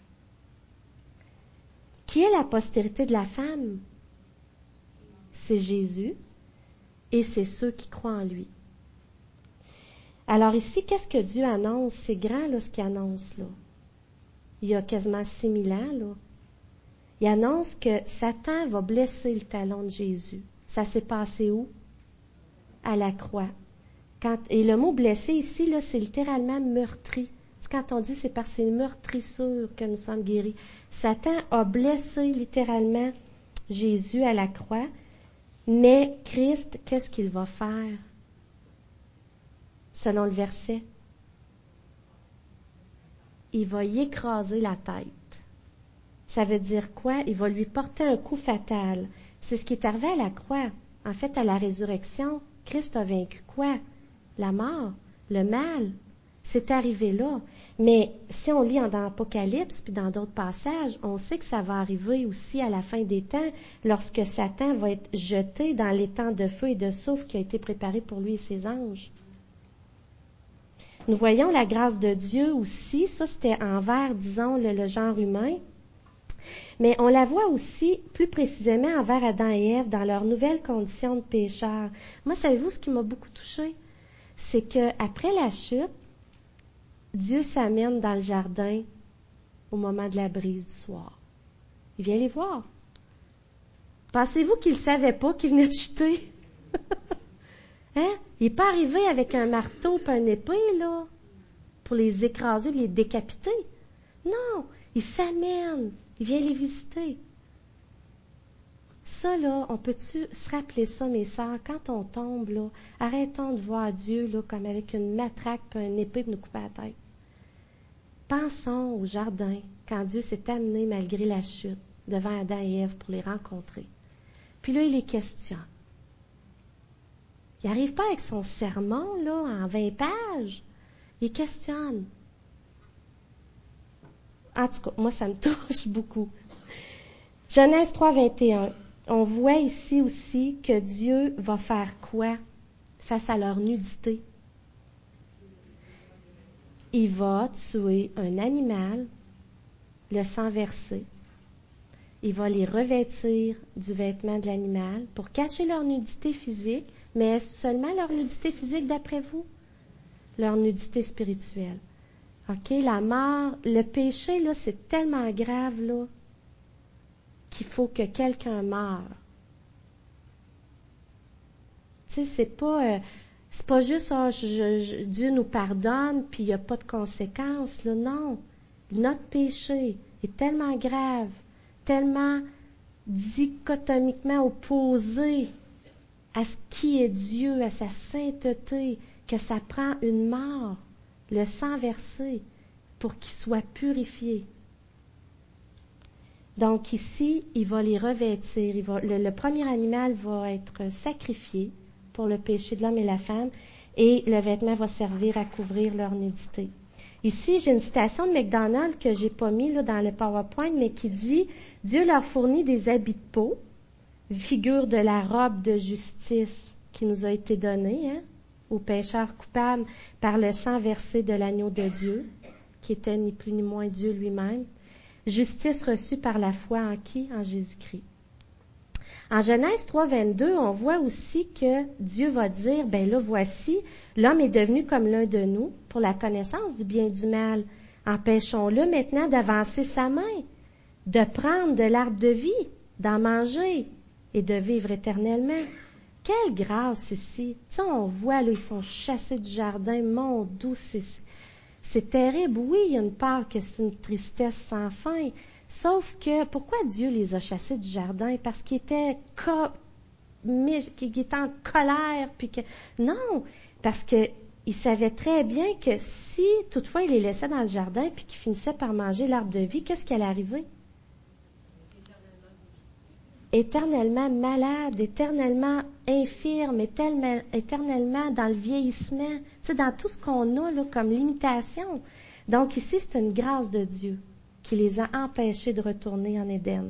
Qui est la postérité de la femme? C'est Jésus et c'est ceux qui croient en lui. Alors ici, qu'est-ce que Dieu annonce? C'est grand, là, ce qu'il annonce, là. Il y a quasiment six mille ans, là. Il annonce que Satan va blesser le talon de Jésus. Ça s'est passé où? À la croix. Quand, et le mot blessé ici, là, c'est littéralement meurtri. C'est quand on dit c'est par ces meurtrissures que nous sommes guéris. Satan a blessé littéralement Jésus à la croix, mais Christ, qu'est-ce qu'il va faire? Selon le verset, il va y écraser la tête. Ça veut dire quoi? Il va lui porter un coup fatal. C'est ce qui est arrivé à la croix. En fait, à la résurrection, Christ a vaincu quoi? La mort, le mal. C'est arrivé là. Mais si on lit dans l'Apocalypse puis dans d'autres passages, on sait que ça va arriver aussi à la fin des temps, lorsque Satan va être jeté dans l'étang de feu et de soufre qui a été préparé pour lui et ses anges. Nous voyons la grâce de Dieu aussi. Ça, c'était envers, disons, le, le genre humain. Mais on la voit aussi plus précisément envers Adam et Ève dans leurs nouvelles conditions de pécheurs. Moi, savez-vous ce qui m'a beaucoup touchée? C'est qu'après la chute, Dieu s'amène dans le jardin au moment de la brise du soir. Il vient les voir. Pensez-vous qu'il ne savait pas qu'il venait de chuter? Hein? Il n'est pas arrivé avec un marteau et une épée, là, pour les écraser et les décapiter. Non, il s'amène. Il vient les visiter. Ça, là, on peut-tu se rappeler ça, mes sœurs, quand on tombe, là, arrêtons de voir Dieu, là, comme avec une matraque et une épée pour nous couper la tête. Pensons au jardin, quand Dieu s'est amené malgré la chute devant Adam et Ève pour les rencontrer. Puis là, il les questionne. Il n'arrive pas avec son sermon, là, en vingt pages. Il questionne. En tout cas, moi, ça me touche beaucoup. Genèse trois, vingt et un. On voit ici aussi que Dieu va faire quoi face à leur nudité? Il va tuer un animal, le sang versé. Il va les revêtir du vêtement de l'animal pour cacher leur nudité physique. Mais est-ce seulement leur nudité physique d'après vous? Leur nudité spirituelle. OK? La mort, le péché, là, c'est tellement grave, là, qu'il faut que quelqu'un meure. Tu sais, c'est pas, euh, c'est pas juste, oh, je, je, Dieu nous pardonne, puis il n'y a pas de conséquences, là. Non. Notre péché est tellement grave, tellement dichotomiquement opposé à ce qui est Dieu, à sa sainteté, que ça prend une mort, le sang versé, pour qu'il soit purifié. Donc ici, il va les revêtir. Il va, le, le premier animal va être sacrifié pour le péché de l'homme et la femme, et le vêtement va servir à couvrir leur nudité. Ici, j'ai une citation de McDonald que j'ai pas mis là, dans le PowerPoint, mais qui dit « Dieu leur fournit des habits de peau, figure de la robe de justice qui nous a été donnée, hein, aux pécheurs coupables par le sang versé de l'agneau de Dieu, qui était ni plus ni moins Dieu lui-même. Justice reçue par la foi en qui? En Jésus-Christ. En Genèse trois, vingt-deux, on voit aussi que Dieu va dire, ben là, voici, l'homme est devenu comme l'un de nous pour la connaissance du bien et du mal. Empêchons-le maintenant d'avancer sa main, de prendre de l'arbre de vie, d'en manger et de vivre éternellement. Quelle grâce ici! Tu sais, on voit, là, ils sont chassés du jardin, mon doux, c'est, c'est terrible. Oui, il y a une part que c'est une tristesse sans fin. Sauf que, pourquoi Dieu les a chassés du jardin? Parce qu'ils étaient, co- qu'ils étaient en colère, puis que... Non! Parce que il savait très bien que si, toutefois, il les laissait dans le jardin, puis qu'ils finissaient par manger l'arbre de vie, qu'est-ce qui allait arriver? Éternellement malade, éternellement infirme, éternellement, éternellement dans le vieillissement, tu sais, dans tout ce qu'on a là, comme limitation. Donc ici, c'est une grâce de Dieu qui les a empêchés de retourner en Éden.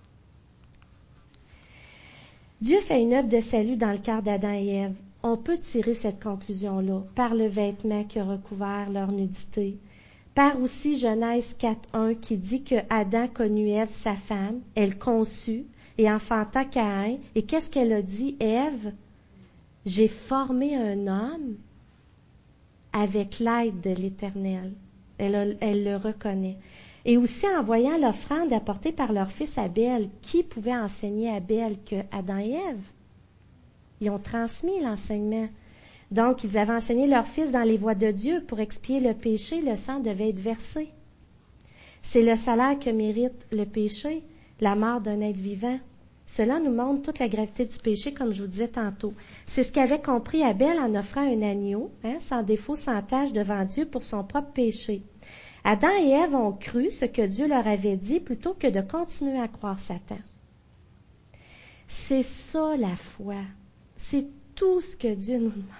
Dieu fait une œuvre de salut dans le cœur d'Adam et Ève. On peut tirer cette conclusion-là par le vêtement qui a recouvert leur nudité, par aussi Genèse quatre, un qui dit que Adam connut Ève, sa femme, elle conçut et enfanta Caïn. Et qu'est-ce qu'elle a dit, Ève? J'ai formé un homme avec l'aide de l'Éternel. Elle, a, elle le reconnaît. Et aussi en voyant l'offrande apportée par leur fils Abel, qui pouvait enseigner Abel que Adam et Ève? Ils ont transmis l'enseignement. Donc, ils avaient enseigné leur fils dans les voies de Dieu pour expier le péché, le sang devait être versé. C'est le salaire que mérite le péché, la mort d'un être vivant. Cela nous montre toute la gravité du péché, comme je vous disais tantôt. C'est ce qu'avait compris Abel en offrant un agneau, hein, sans défaut, sans tache, devant Dieu pour son propre péché. Adam et Ève ont cru ce que Dieu leur avait dit plutôt que de continuer à croire Satan. C'est ça la foi. C'est tout ce que Dieu nous demande.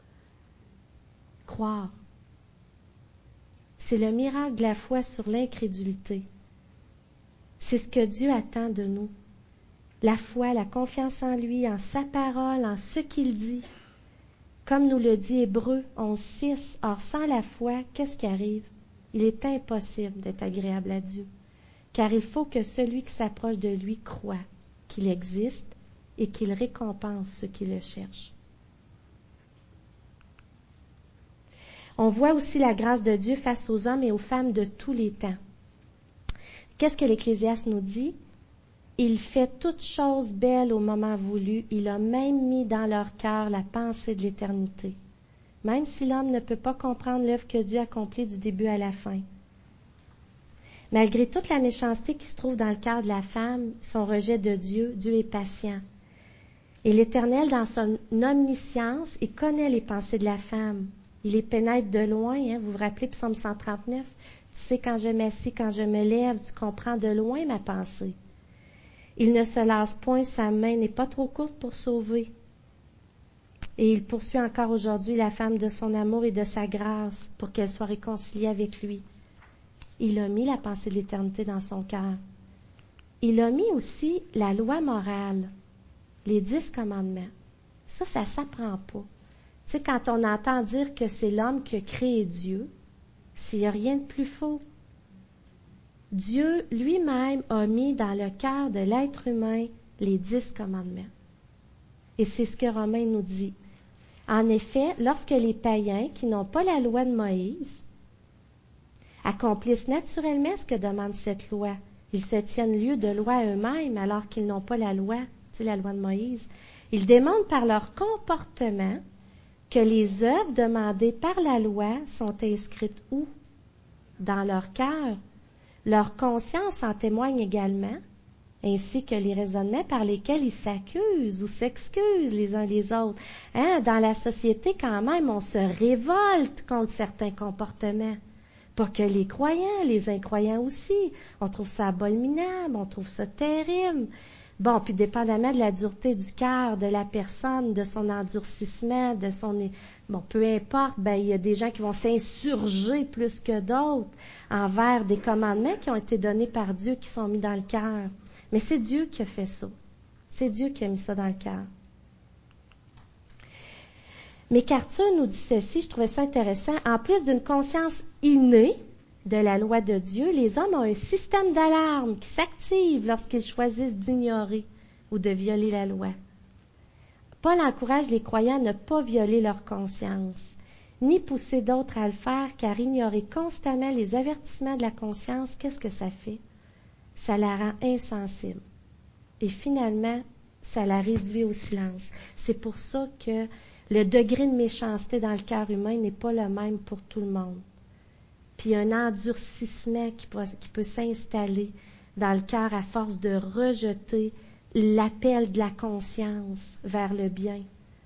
Croire. C'est le miracle de la foi sur l'incrédulité. C'est ce que Dieu attend de nous. La foi, la confiance en lui, en sa parole, en ce qu'il dit. Comme nous le dit Hébreux onze, six, or sans la foi, qu'est-ce qui arrive? Il est impossible d'être agréable à Dieu, car il faut que celui qui s'approche de lui croie qu'il existe et qu'il récompense ceux qui le cherchent. On voit aussi la grâce de Dieu face aux hommes et aux femmes de tous les temps. Qu'est-ce que l'Ecclésiaste nous dit? Il fait toutes choses belles au moment voulu. Il a même mis dans leur cœur la pensée de l'éternité. Même si l'homme ne peut pas comprendre l'œuvre que Dieu accomplit du début à la fin. Malgré toute la méchanceté qui se trouve dans le cœur de la femme, son rejet de Dieu, Dieu est patient. Et l'Éternel, dans son omniscience, il connaît les pensées de la femme. Il les pénètre de loin, hein, vous vous rappelez Psaume cent trente-neuf, tu sais quand je m'assis, quand je me lève, tu comprends de loin ma pensée. Il ne se lasse point, sa main n'est pas trop courte pour sauver. Et il poursuit encore aujourd'hui la femme de son amour et de sa grâce pour qu'elle soit réconciliée avec lui. Il a mis la pensée de l'éternité dans son cœur. Il a mis aussi la loi morale, les dix commandements. Ça, ça ne s'apprend pas. Tu sais, quand on entend dire que c'est l'homme qui a créé Dieu, s'il n'y a rien de plus faux. Dieu lui-même a mis dans le cœur de l'être humain les dix commandements. Et c'est ce que Romain nous dit. En effet, lorsque les païens qui n'ont pas la loi de Moïse accomplissent naturellement ce que demande cette loi, ils se tiennent lieu de loi eux-mêmes alors qu'ils n'ont pas la loi, c'est la loi de Moïse. Ils démontrent par leur comportement que les œuvres demandées par la loi sont inscrites où? Dans leur cœur. Leur conscience en témoigne également, ainsi que les raisonnements par lesquels ils s'accusent ou s'excusent les uns les autres. Hein? Dans la société, quand même, on se révolte contre certains comportements. Pas que les croyants, les incroyants aussi. On trouve ça abominable, on trouve ça terrible. Bon, puis dépendamment de la dureté du cœur de la personne, de son endurcissement, de son... Bon, peu importe, ben il y a des gens qui vont s'insurger plus que d'autres envers des commandements qui ont été donnés par Dieu, qui sont mis dans le cœur. Mais c'est Dieu qui a fait ça. C'est Dieu qui a mis ça dans le cœur. MacArthur nous dit ceci, je trouvais ça intéressant. En plus d'une conscience innée de la loi de Dieu, les hommes ont un système d'alarme qui s'active lorsqu'ils choisissent d'ignorer ou de violer la loi. Paul encourage les croyants à ne pas violer leur conscience, ni pousser d'autres à le faire, car ignorer constamment les avertissements de la conscience, qu'est-ce que ça fait? Ça la rend insensible. Et finalement, ça la réduit au silence. C'est pour ça que le degré de méchanceté dans le cœur humain n'est pas le même pour tout le monde. Puis il y a un endurcissement qui peut, qui peut s'installer dans le cœur à force de rejeter l'appel de la conscience vers le bien.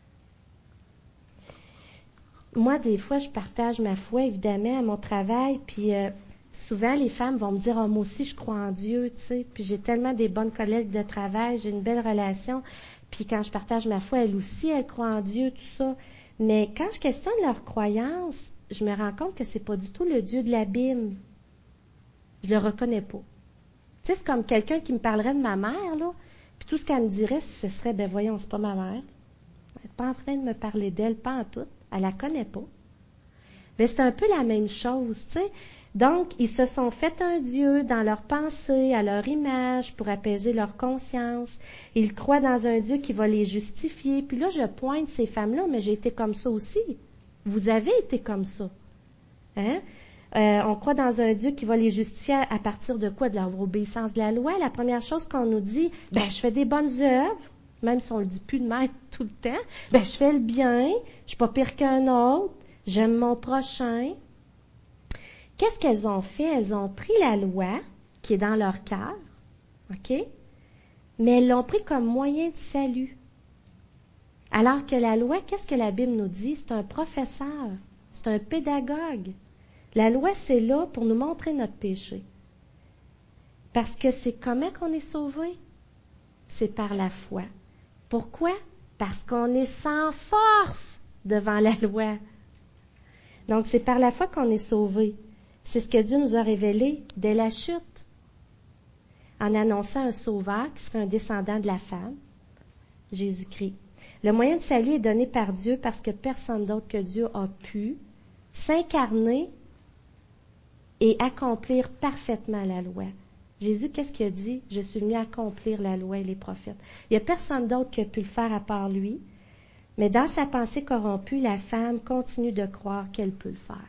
Moi, des fois, je partage ma foi, évidemment, à mon travail, puis euh, souvent, les femmes vont me dire « Oh, moi aussi, je crois en Dieu, tu sais. » Puis j'ai tellement des bonnes collègues de travail, j'ai une belle relation. Puis quand je partage ma foi, elles aussi, elles croient en Dieu, tout ça. Mais quand je questionne leur croyance, je me rends compte que c'est pas du tout le Dieu de la Bible. Je le reconnais pas. Tu sais, c'est comme quelqu'un qui me parlerait de ma mère, là. Puis tout ce qu'elle me dirait, ce serait, ben voyons, c'est pas ma mère. Elle n'est pas en train de me parler d'elle, pas en tout. Elle la connaît pas. Mais c'est un peu la même chose, tu sais. Donc, ils se sont fait un Dieu dans leur pensée, à leur image, pour apaiser leur conscience. Ils croient dans un Dieu qui va les justifier. Puis là, je pointe ces femmes-là, mais j'ai été comme ça aussi. Vous avez été comme ça. Hein? Euh, on croit dans un Dieu qui va les justifier à partir de quoi? De leur obéissance de la loi. La première chose qu'on nous dit, ben je fais des bonnes œuvres, même si on le dit plus de même tout le temps. Ben je fais le bien, je suis pas pire qu'un autre, j'aime mon prochain. Qu'est-ce qu'elles ont fait? Elles ont pris la loi qui est dans leur cœur, ok? Mais elles l'ont pris comme moyen de salut. Alors que la loi, qu'est-ce que la Bible nous dit? C'est un professeur, c'est un pédagogue. La loi, c'est là pour nous montrer notre péché. Parce que c'est comment qu'on est sauvé? C'est par la foi. Pourquoi? Parce qu'on est sans force devant la loi. Donc, c'est par la foi qu'on est sauvé. C'est ce que Dieu nous a révélé dès la chute, en annonçant un sauveur qui serait un descendant de la femme, Jésus-Christ. Le moyen de salut est donné par Dieu parce que personne d'autre que Dieu a pu s'incarner et accomplir parfaitement la loi. Jésus, qu'est-ce qu'il a dit? Je suis venu accomplir la loi et les prophètes. Il n'y a personne d'autre qui a pu le faire à part lui, mais dans sa pensée corrompue, la femme continue de croire qu'elle peut le faire.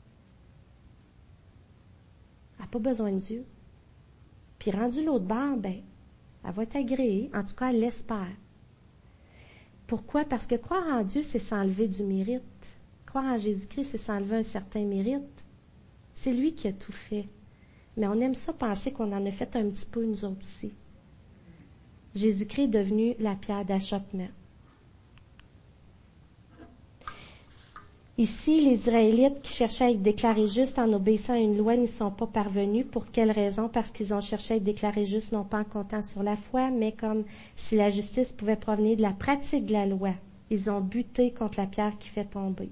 Elle n'a pas besoin de Dieu. Puis rendu l'autre bord, ben, elle va être agréée, en tout cas, elle l'espère. Pourquoi? Parce que croire en Dieu, c'est s'enlever du mérite. Croire en Jésus-Christ, c'est s'enlever un certain mérite. C'est lui qui a tout fait. Mais on aime ça penser qu'on en a fait un petit peu nous autres aussi. Jésus-Christ est devenu la pierre d'achoppement. Ici, les Israélites qui cherchaient à être déclarés justes en obéissant à une loi n'y sont pas parvenus. Pour quelle raison? Parce qu'ils ont cherché à être déclarés justes non pas en comptant sur la foi, mais comme si la justice pouvait provenir de la pratique de la loi. Ils ont buté contre la pierre qui fait tomber.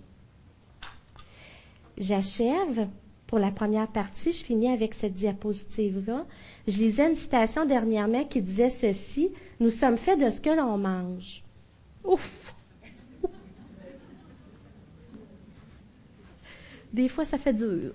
J'achève. Pour la première partie, je finis avec cette diapositive-là. Je lisais une citation dernièrement qui disait ceci: « Nous sommes faits de ce que l'on mange. » Ouf! Des fois, ça fait dur.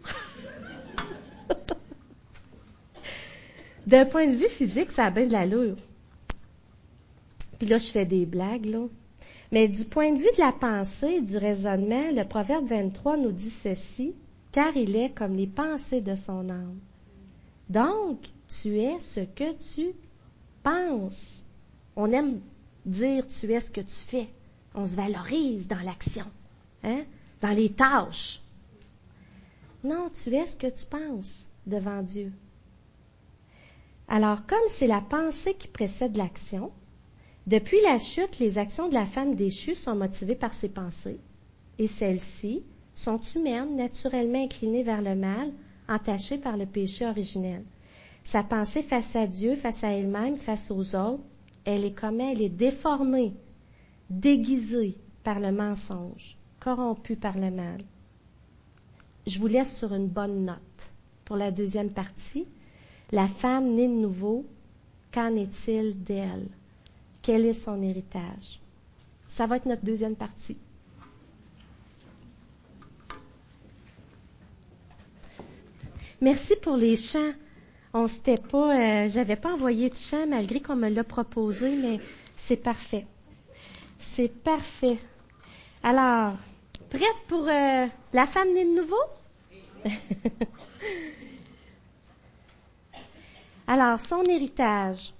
D'un point de vue physique, ça a bien de l'allure. Puis là, je fais des blagues, là. Mais du point de vue de la pensée, du raisonnement, le Proverbe vingt-trois nous dit ceci: « Car il est comme les pensées de son âme. » Donc, tu es ce que tu penses. On aime dire tu es ce que tu fais. On se valorise dans l'action, hein? Dans les tâches. Non, tu es ce que tu penses devant Dieu. Alors, comme c'est la pensée qui précède l'action, depuis la chute, les actions de la femme déchue sont motivées par ses pensées, et celles-ci sont humaines, naturellement inclinées vers le mal, entachées par le péché originel. Sa pensée face à Dieu, face à elle-même, face aux autres, elle est comment? Elle est déformée, déguisée par le mensonge, corrompue par le mal. Je vous laisse sur une bonne note. Pour la deuxième partie, la femme née de nouveau, qu'en est-il d'elle? Quel est son héritage? Ça va être notre deuxième partie. Merci pour les chants. On s'était pas, euh, j'avais pas envoyé de chant malgré qu'on me l'a proposé, mais c'est parfait. C'est parfait. Alors, prête pour euh, la femme née de nouveau? Alors, son héritage.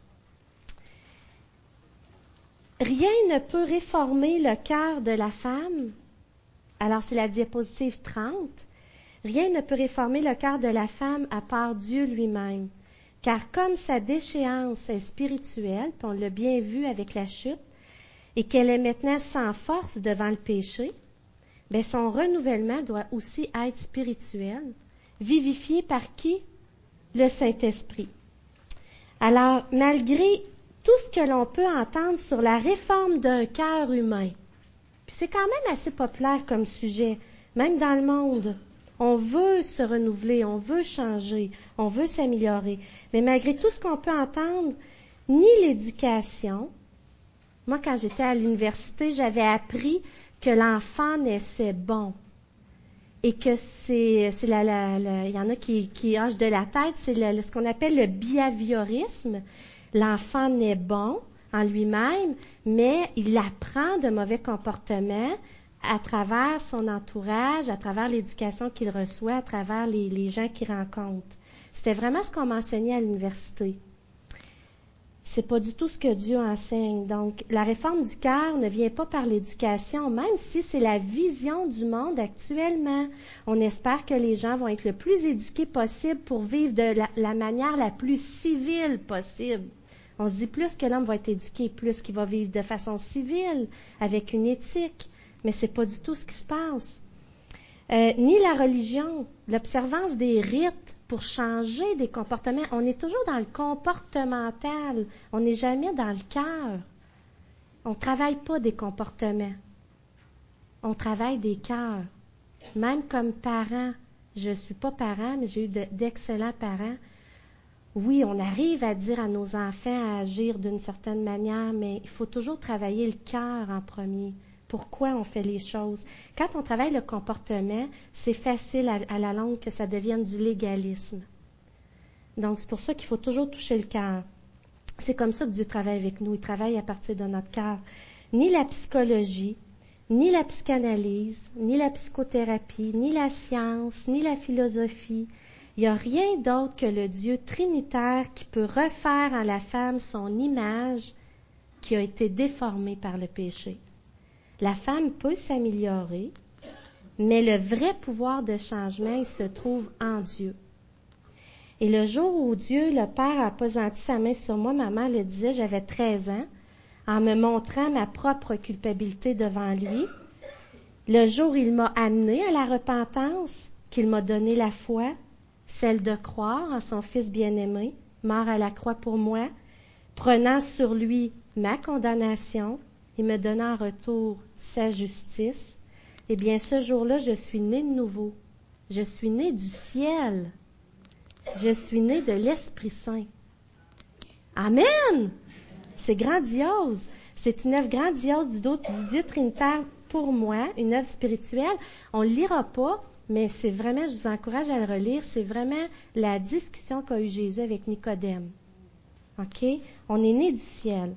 Rien ne peut réformer le cœur de la femme. Alors, c'est la diapositive trente. Rien ne peut réformer le cœur de la femme à part Dieu lui-même. Car comme sa déchéance est spirituelle, puis on l'a bien vu avec la chute, et qu'elle est maintenant sans force devant le péché, bien, son renouvellement doit aussi être spirituel, vivifié par qui? Le Saint-Esprit. Alors, malgré tout ce que l'on peut entendre sur la réforme d'un cœur humain, puis c'est quand même assez populaire comme sujet, même dans le monde. On veut se renouveler, on veut changer, on veut s'améliorer. Mais malgré tout ce qu'on peut entendre, ni l'éducation. Moi, quand j'étais à l'université, j'avais appris que l'enfant naissait bon. Et que c'est, c'est la, la, la, il y en a qui, qui hochent de la tête, c'est le, ce qu'on appelle le behaviorisme. L'enfant naît bon en lui-même, mais il apprend de mauvais comportements à travers son entourage, à travers l'éducation qu'il reçoit, à travers les, les gens qu'il rencontre. C'était vraiment ce qu'on m'enseignait à l'université. C'est pas du tout ce que Dieu enseigne. Donc, la réforme du cœur ne vient pas par l'éducation, même si c'est la vision du monde actuellement. On espère que les gens vont être le plus éduqués possible pour vivre de la, la manière la plus civile possible. On se dit plus que l'homme va être éduqué, plus qu'il va vivre de façon civile, avec une éthique. Mais c'est pas du tout ce qui se passe. Euh, ni la religion, l'observance des rites pour changer des comportements. On est toujours dans le comportemental. On n'est jamais dans le cœur. On ne travaille pas des comportements. On travaille des cœurs. Même comme parent, je ne suis pas parent, mais j'ai eu de, d'excellents parents. Oui, on arrive à dire à nos enfants à agir d'une certaine manière, mais il faut toujours travailler le cœur en premier. Pourquoi on fait les choses. Quand on travaille le comportement, c'est facile à, à la longue que ça devienne du légalisme. Donc, c'est pour ça qu'il faut toujours toucher le cœur. C'est comme ça que Dieu travaille avec nous. Il travaille à partir de notre cœur. Ni la psychologie, ni la psychanalyse, ni la psychothérapie, ni la science, ni la philosophie. Il n'y a rien d'autre que le Dieu trinitaire qui peut refaire en la femme son image qui a été déformée par le péché. La femme peut s'améliorer, mais le vrai pouvoir de changement, il se trouve en Dieu. Et le jour où Dieu, le Père, a appesanti sa main sur moi, maman le disait, j'avais treize ans, en me montrant ma propre culpabilité devant lui. Le jour où il m'a amené à la repentance, qu'il m'a donné la foi, celle de croire en son Fils bien-aimé, mort à la croix pour moi, prenant sur lui ma condamnation, et me donnant en retour sa justice, eh bien, ce jour-là, je suis née de nouveau. Je suis née du ciel. Je suis née de l'Esprit Saint. Amen! C'est grandiose. C'est une œuvre grandiose du, du Dieu Trinitaire pour moi, une œuvre spirituelle. On ne le lira pas, mais c'est vraiment, je vous encourage à le relire, c'est vraiment la discussion qu'a eue Jésus avec Nicodème. OK? On est né du ciel.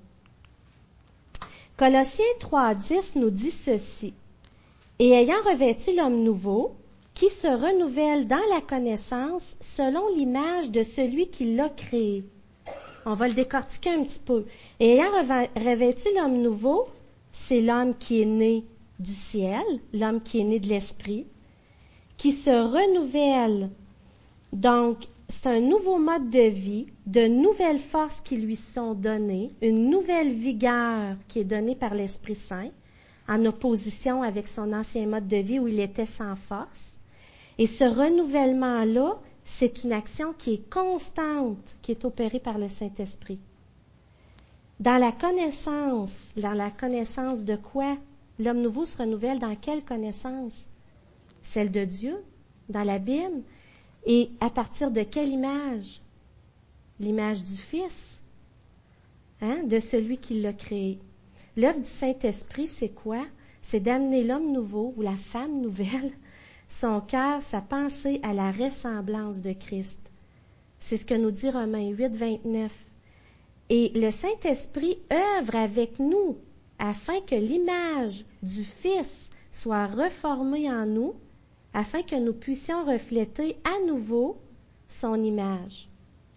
Colossiens trois dix nous dit ceci. Et ayant revêtu l'homme nouveau, qui se renouvelle dans la connaissance selon l'image de celui qui l'a créé. On va le décortiquer un petit peu. Et ayant revêtu l'homme nouveau, c'est l'homme qui est né du ciel, l'homme qui est né de l'esprit, qui se renouvelle. Donc, c'est un nouveau mode de vie, de nouvelles forces qui lui sont données, une nouvelle vigueur qui est donnée par l'Esprit Saint, en opposition avec son ancien mode de vie où il était sans force. Et ce renouvellement-là, c'est une action qui est constante, qui est opérée par le Saint-Esprit. Dans la connaissance, dans la connaissance de quoi? L'homme nouveau se renouvelle dans quelle connaissance? Celle de Dieu, dans la Bible. Et à partir de quelle image? L'image du Fils, hein, de celui qui l'a créé. L'œuvre du Saint-Esprit, c'est quoi? C'est d'amener l'homme nouveau ou la femme nouvelle, son cœur, sa pensée à la ressemblance de Christ. C'est ce que nous dit Romains huit, vingt-neuf. Et le Saint-Esprit œuvre avec nous afin que l'image du Fils soit reformée en nous, afin que nous puissions refléter à nouveau son image.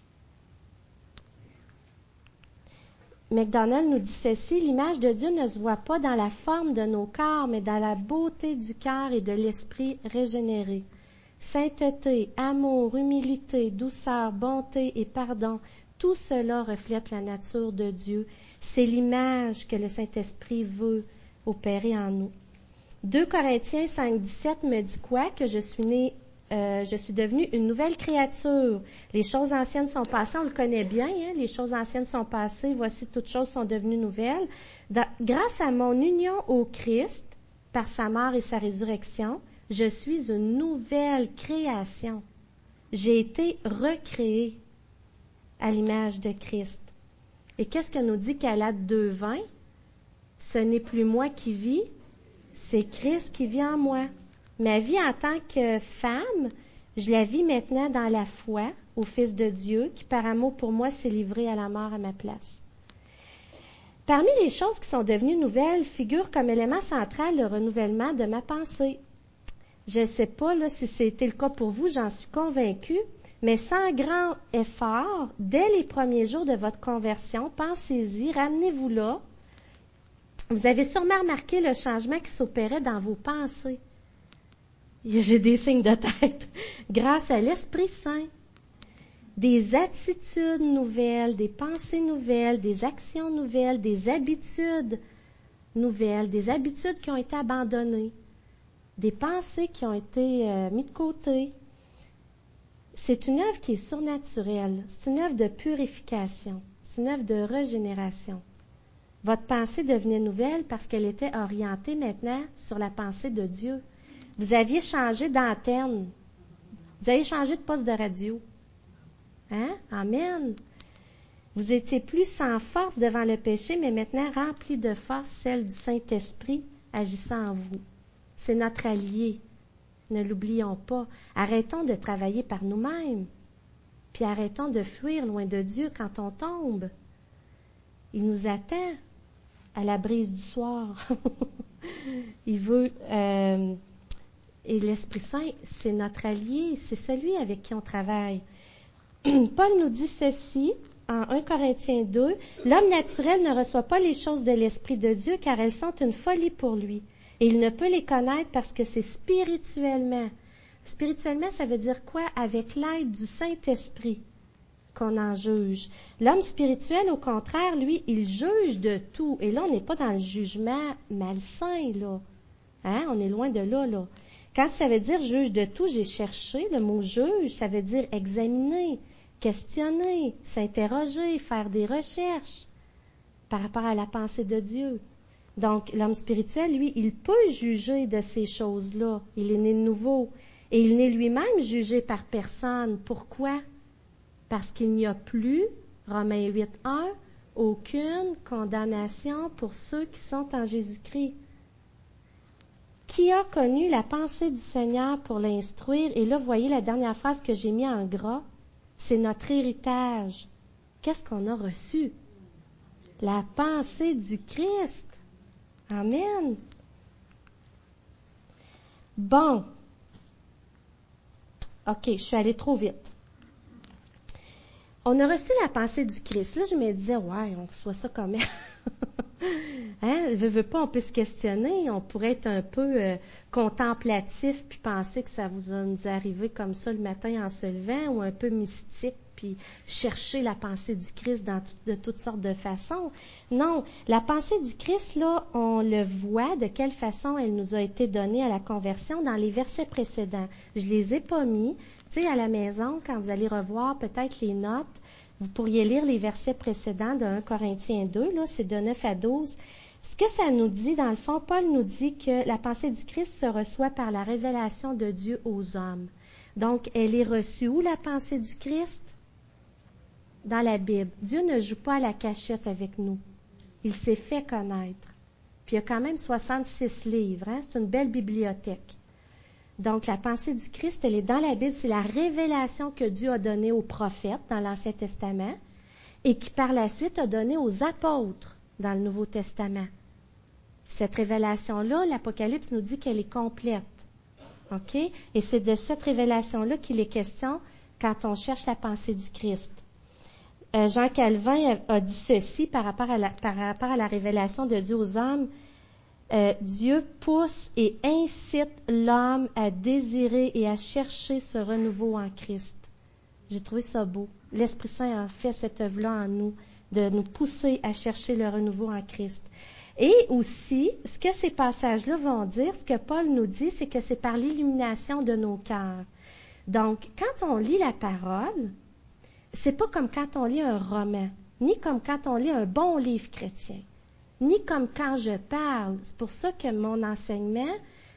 MacDonald nous dit ceci, l'image de Dieu ne se voit pas dans la forme de nos corps, mais dans la beauté du cœur et de l'esprit régénéré. Sainteté, amour, humilité, douceur, bonté et pardon, tout cela reflète la nature de Dieu. C'est l'image que le Saint-Esprit veut opérer en nous. deux Corinthiens cinq, dix-sept me dit quoi? Que je suis née, euh, je suis devenue une nouvelle créature. Les choses anciennes sont passées, on le connaît bien, hein? Les choses anciennes sont passées, voici toutes choses sont devenues nouvelles. Dans, grâce à mon union au Christ, par sa mort et sa résurrection, je suis une nouvelle création. J'ai été recréée à l'image de Christ. Et qu'est-ce que nous dit Galates deux, vingt? Ce n'est plus moi qui vis, c'est Christ qui vit en moi. Ma vie en tant que femme, je la vis maintenant dans la foi au Fils de Dieu, qui par amour pour moi s'est livré à la mort à ma place. Parmi les choses qui sont devenues nouvelles, figure comme élément central le renouvellement de ma pensée. Je ne sais pas là, si c'était le cas pour vous, j'en suis convaincue, mais sans grand effort, dès les premiers jours de votre conversion, pensez-y, ramenez-vous là. Vous avez sûrement remarqué le changement qui s'opérait dans vos pensées. J'ai des signes de tête. Grâce à l'Esprit Saint. Des attitudes nouvelles, des pensées nouvelles, des actions nouvelles, des habitudes nouvelles, des habitudes qui ont été abandonnées, des pensées qui ont été euh, mises de côté. C'est une œuvre qui est surnaturelle. C'est une œuvre de purification. C'est une œuvre de régénération. Votre pensée devenait nouvelle parce qu'elle était orientée maintenant sur la pensée de Dieu. Vous aviez changé d'antenne. Vous avez changé de poste de radio. Hein? Amen. Vous étiez plus sans force devant le péché, mais maintenant rempli de force, celle du Saint-Esprit agissant en vous. C'est notre allié. Ne l'oublions pas. Arrêtons de travailler par nous-mêmes. Puis arrêtons de fuir loin de Dieu quand on tombe. Il nous attend à la brise du soir. Il veut... Euh, et l'Esprit Saint, c'est notre allié, c'est celui avec qui on travaille. Paul nous dit ceci en un Corinthiens deux, « L'homme naturel ne reçoit pas les choses de l'Esprit de Dieu, car elles sont une folie pour lui. Et il ne peut les connaître parce que c'est spirituellement. » Spirituellement, ça veut dire quoi? Avec l'aide du Saint-Esprit qu'on en juge. L'homme spirituel, au contraire, lui, il juge de tout. Et là, on n'est pas dans le jugement malsain, là. Hein? On est loin de là, là. Quand ça veut dire juge de tout, j'ai cherché le mot juge, ça veut dire examiner, questionner, s'interroger, faire des recherches par rapport à la pensée de Dieu. Donc, l'homme spirituel, lui, il peut juger de ces choses-là. Il est né de nouveau. Et il n'est lui-même jugé par personne. Pourquoi? Parce qu'il n'y a plus, Romains huit, un, aucune condamnation pour ceux qui sont en Jésus-Christ. Qui a connu la pensée du Seigneur pour l'instruire? Et là, vous voyez la dernière phrase que j'ai mis en gras, c'est notre héritage. Qu'est-ce qu'on a reçu? La pensée du Christ. Amen. Bon. OK, je suis allée trop vite. On a reçu la pensée du Christ. Là, je me disais, ouais, on reçoit ça quand même. Hein? Veux, veux pas, on peut se questionner. On pourrait être un peu euh, contemplatif puis penser que ça vous a, nous est arrivé comme ça le matin en se levant, ou un peu mystique puis chercher la pensée du Christ dans tout, de toutes sortes de façons. Non, la pensée du Christ, là, on le voit de quelle façon elle nous a été donnée à la conversion dans les versets précédents. Je les ai pas mis. Tu sais, à la maison, quand vous allez revoir peut-être les notes, vous pourriez lire les versets précédents de un Corinthiens deux, là, c'est de neuf à douze. Ce que ça nous dit, dans le fond, Paul nous dit que la pensée du Christ se reçoit par la révélation de Dieu aux hommes. Donc, elle est reçue où, la pensée du Christ? Dans la Bible. Dieu ne joue pas à la cachette avec nous. Il s'est fait connaître. Puis il y a quand même soixante-six livres, hein? C'est une belle bibliothèque. Donc, la pensée du Christ, elle est dans la Bible, c'est la révélation que Dieu a donnée aux prophètes dans l'Ancien Testament et qui, par la suite, a donné aux apôtres dans le Nouveau Testament. Cette révélation-là, l'Apocalypse nous dit qu'elle est complète. OK? Et c'est de cette révélation-là qu'il est question quand on cherche la pensée du Christ. Euh, Jean Calvin a, a dit ceci par rapport à la, par rapport à la révélation de Dieu aux hommes. Euh, Dieu pousse et incite l'homme à désirer et à chercher ce renouveau en Christ. J'ai trouvé ça beau. L'Esprit Saint a fait cette œuvre-là en nous, de nous pousser à chercher le renouveau en Christ. Et aussi, ce que ces passages-là vont dire, ce que Paul nous dit, c'est que c'est par l'illumination de nos cœurs. Donc, quand on lit la parole, c'est pas comme quand on lit un roman, ni comme quand on lit un bon livre chrétien, ni comme quand je parle. C'est pour ça que mon enseignement,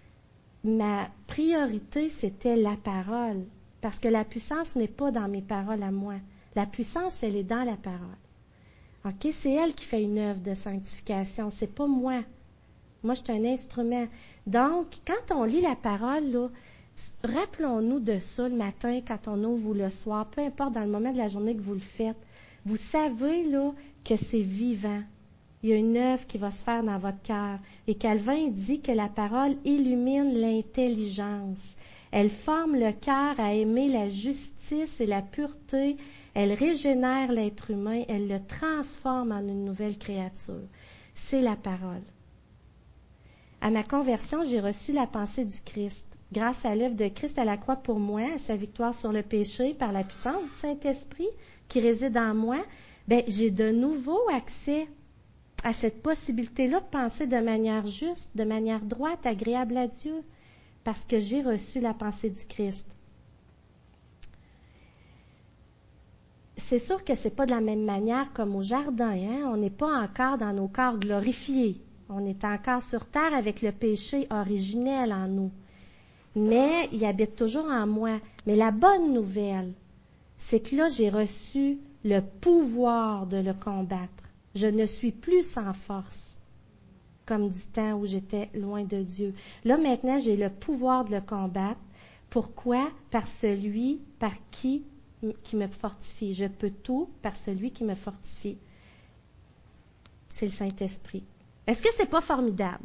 ma priorité, c'était la parole. Parce que la puissance n'est pas dans mes paroles à moi. La puissance, elle est dans la parole. OK? C'est elle qui fait une œuvre de sanctification. C'est pas moi. Moi, je suis un instrument. Donc, quand on lit la parole, là, rappelons-nous de ça le matin, quand on ouvre ou le soir, peu importe dans le moment de la journée que vous le faites. Vous savez, là, que c'est vivant. Il y a une œuvre qui va se faire dans votre cœur. Et Calvin dit que la parole illumine l'intelligence. Elle forme le cœur à aimer la justice et la pureté. Elle régénère l'être humain. Elle le transforme en une nouvelle créature. C'est la parole. À ma conversion, j'ai reçu la pensée du Christ. Grâce à l'œuvre de Christ à la croix pour moi, à sa victoire sur le péché, par la puissance du Saint-Esprit qui réside en moi, ben, j'ai de nouveau accès à cette possibilité-là de penser de manière juste, de manière droite, agréable à Dieu, parce que j'ai reçu la pensée du Christ. C'est sûr que c'est pas de la même manière comme au jardin, hein? On n'est pas encore dans nos corps glorifiés. On est encore sur terre avec le péché originel en nous. Mais il habite toujours en moi. Mais la bonne nouvelle, c'est que là, j'ai reçu le pouvoir de le combattre. Je ne suis plus sans force, comme du temps où j'étais loin de Dieu. Là, maintenant, j'ai le pouvoir de le combattre. Pourquoi? Par celui par qui, qui me fortifie. Je peux tout par celui qui me fortifie. C'est le Saint-Esprit. Est-ce que c'est pas formidable?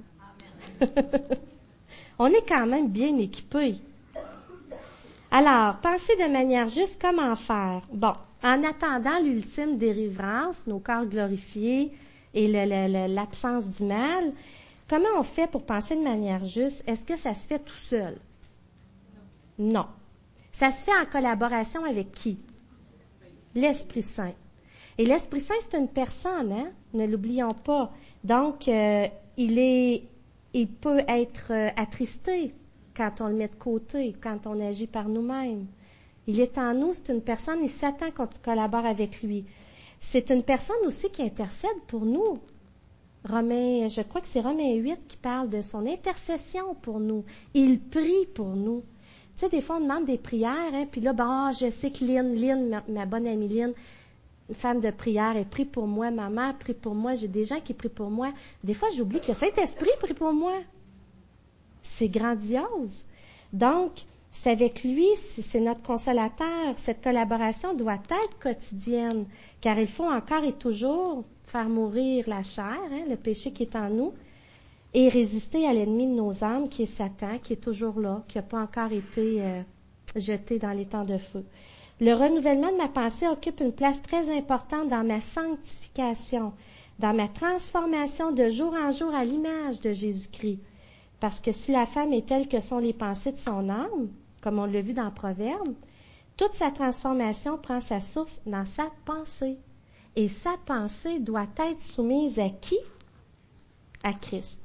On est quand même bien équipés. Alors, pensez de manière juste comment faire. Bon, en attendant l'ultime délivrance, nos corps glorifiés et le, le, le, l'absence du mal, comment on fait pour penser de manière juste? Est-ce que ça se fait tout seul? Non. Ça se fait en collaboration avec qui? L'Esprit Saint. Et l'Esprit Saint, c'est une personne, hein? Ne l'oublions pas. Donc, euh, il est, il peut être euh, attristé quand on le met de côté, quand on agit par nous-mêmes. Il est en nous, c'est une personne, il s'attend qu'on collabore avec lui. C'est une personne aussi qui intercède pour nous. Romains, je crois que c'est Romains huit qui parle de son intercession pour nous. Il prie pour nous. Tu sais, des fois, on demande des prières, hein, puis là, ben, oh, je sais que Lynn, Lynn, ma, ma bonne amie Lynn, une femme de prière, elle prie pour moi, ma mère prie pour moi, j'ai des gens qui prient pour moi. Des fois, j'oublie que le Saint-Esprit prie pour moi. C'est grandiose. Donc, c'est avec lui, c'est notre consolateur. Cette collaboration doit être quotidienne, car il faut encore et toujours faire mourir la chair, hein, le péché qui est en nous, et résister à l'ennemi de nos âmes, qui est Satan, qui est toujours là, qui n'a pas encore été euh, jeté dans les temps de feu. Le renouvellement de ma pensée occupe une place très importante dans ma sanctification, dans ma transformation de jour en jour à l'image de Jésus-Christ. Parce que si la femme est telle que sont les pensées de son âme, comme on l'a vu dans Proverbe, toute sa transformation prend sa source dans sa pensée. Et sa pensée doit être soumise à qui? À Christ.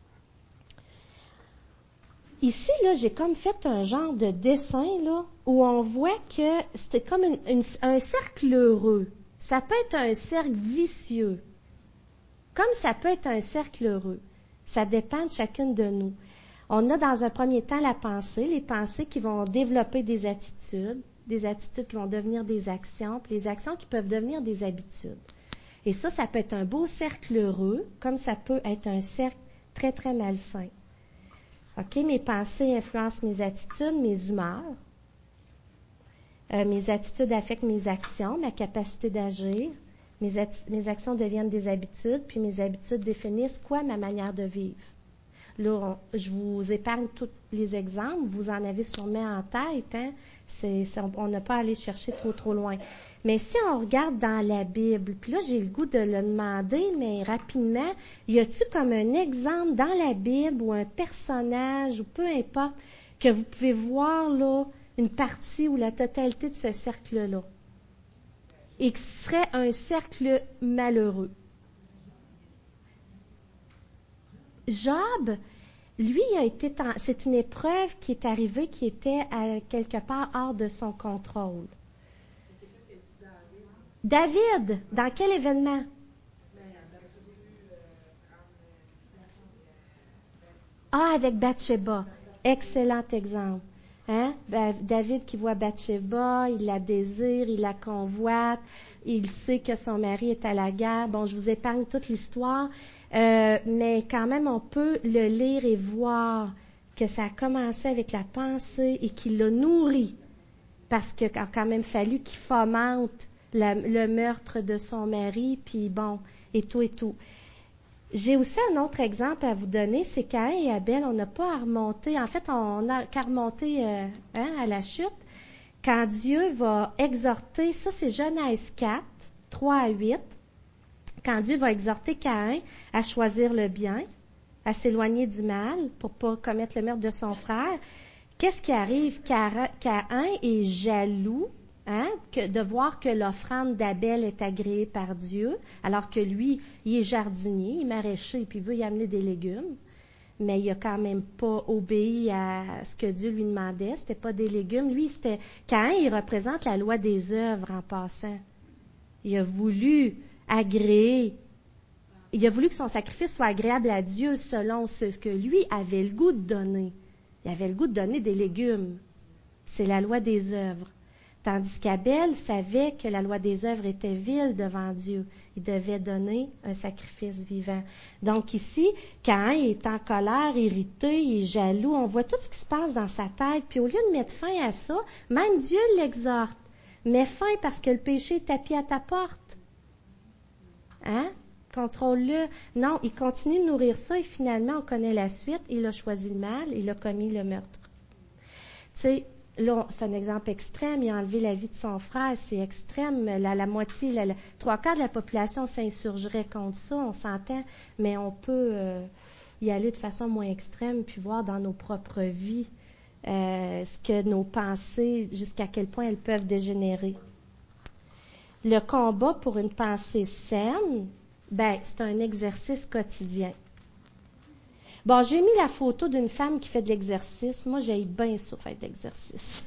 Ici, là, j'ai comme fait un genre de dessin, là, où on voit que c'est comme une, une, un cercle heureux. Ça peut être un cercle vicieux, comme ça peut être un cercle heureux. Ça dépend de chacune de nous. On a dans un premier temps la pensée, les pensées qui vont développer des attitudes, des attitudes qui vont devenir des actions, puis les actions qui peuvent devenir des habitudes. Et ça, ça peut être un beau cercle heureux, comme ça peut être un cercle très, très malsain. OK, mes pensées influencent mes attitudes, mes humeurs. Euh, mes attitudes affectent mes actions, ma capacité d'agir. Mes, atti- mes actions deviennent des habitudes, puis mes habitudes définissent quoi? Ma manière de vivre. Là, on, je vous épargne tous les exemples, vous en avez sûrement en tête, hein? C'est, c'est, on n'a pas à aller chercher trop, trop loin. Mais si on regarde dans la Bible, puis là, j'ai le goût de le demander, mais rapidement, y a-t-il comme un exemple dans la Bible ou un personnage, ou peu importe, que vous pouvez voir, là, une partie ou la totalité de ce cercle-là, et qui serait un cercle malheureux? Job, lui, a été en, c'est une épreuve qui est arrivée qui était à quelque part hors de son contrôle. David, dans quel événement? Ah, avec Bathsheba. Excellent exemple. Hein? David qui voit Bathsheba, il la désire, il la convoite, il sait que son mari est à la guerre. Bon, je vous épargne toute l'histoire, euh, mais quand même, on peut le lire et voir que ça a commencé avec la pensée et qu'il l'a nourri, parce qu'il a quand même fallu qu'il fomente la, le meurtre de son mari, puis bon, et tout et tout. J'ai aussi un autre exemple à vous donner, c'est Caïn et Abel, on n'a pas à remonter, en fait, on n'a qu'à remonter euh, hein, à la chute, quand Dieu va exhorter, ça c'est Genèse quatre, trois à huit, quand Dieu va exhorter Caïn à choisir le bien, à s'éloigner du mal pour ne pas commettre le meurtre de son frère, qu'est-ce qui arrive? Caïn est jaloux, hein, que, de voir que l'offrande d'Abel est agréée par Dieu, alors que lui, il est jardinier, il est maraîcher, puis il veut y amener des légumes, mais il n'a quand même pas obéi à ce que Dieu lui demandait, c'était pas des légumes. Lui, c'était Caïn, il représente la loi des œuvres en passant. Il a voulu agréer, il a voulu que son sacrifice soit agréable à Dieu selon ce que lui avait le goût de donner. Il avait le goût de donner des légumes. C'est la loi des œuvres. Tandis qu'Abel savait que la loi des œuvres était vile devant Dieu. Il devait donner un sacrifice vivant. Donc ici, Caïn est en colère, irrité, il est jaloux. On voit tout ce qui se passe dans sa tête. Puis au lieu de mettre fin à ça, même Dieu l'exhorte. Mets fin parce que le péché est tapis à ta porte. Hein? Contrôle-le. Non, il continue de nourrir ça et finalement, on connaît la suite. Il a choisi le mal, il a commis le meurtre. Tu sais, là, c'est un exemple extrême. Il a enlevé la vie de son frère. C'est extrême. La, la moitié, la, la, trois quarts de la population s'insurgerait contre ça, on s'entend. Mais on peut euh, y aller de façon moins extrême puis voir dans nos propres vies euh, ce que nos pensées, jusqu'à quel point elles peuvent dégénérer. Le combat pour une pensée saine, ben, c'est un exercice quotidien. Bon, j'ai mis la photo d'une femme qui fait de l'exercice. Moi, j'ai bien ça, faire de l'exercice.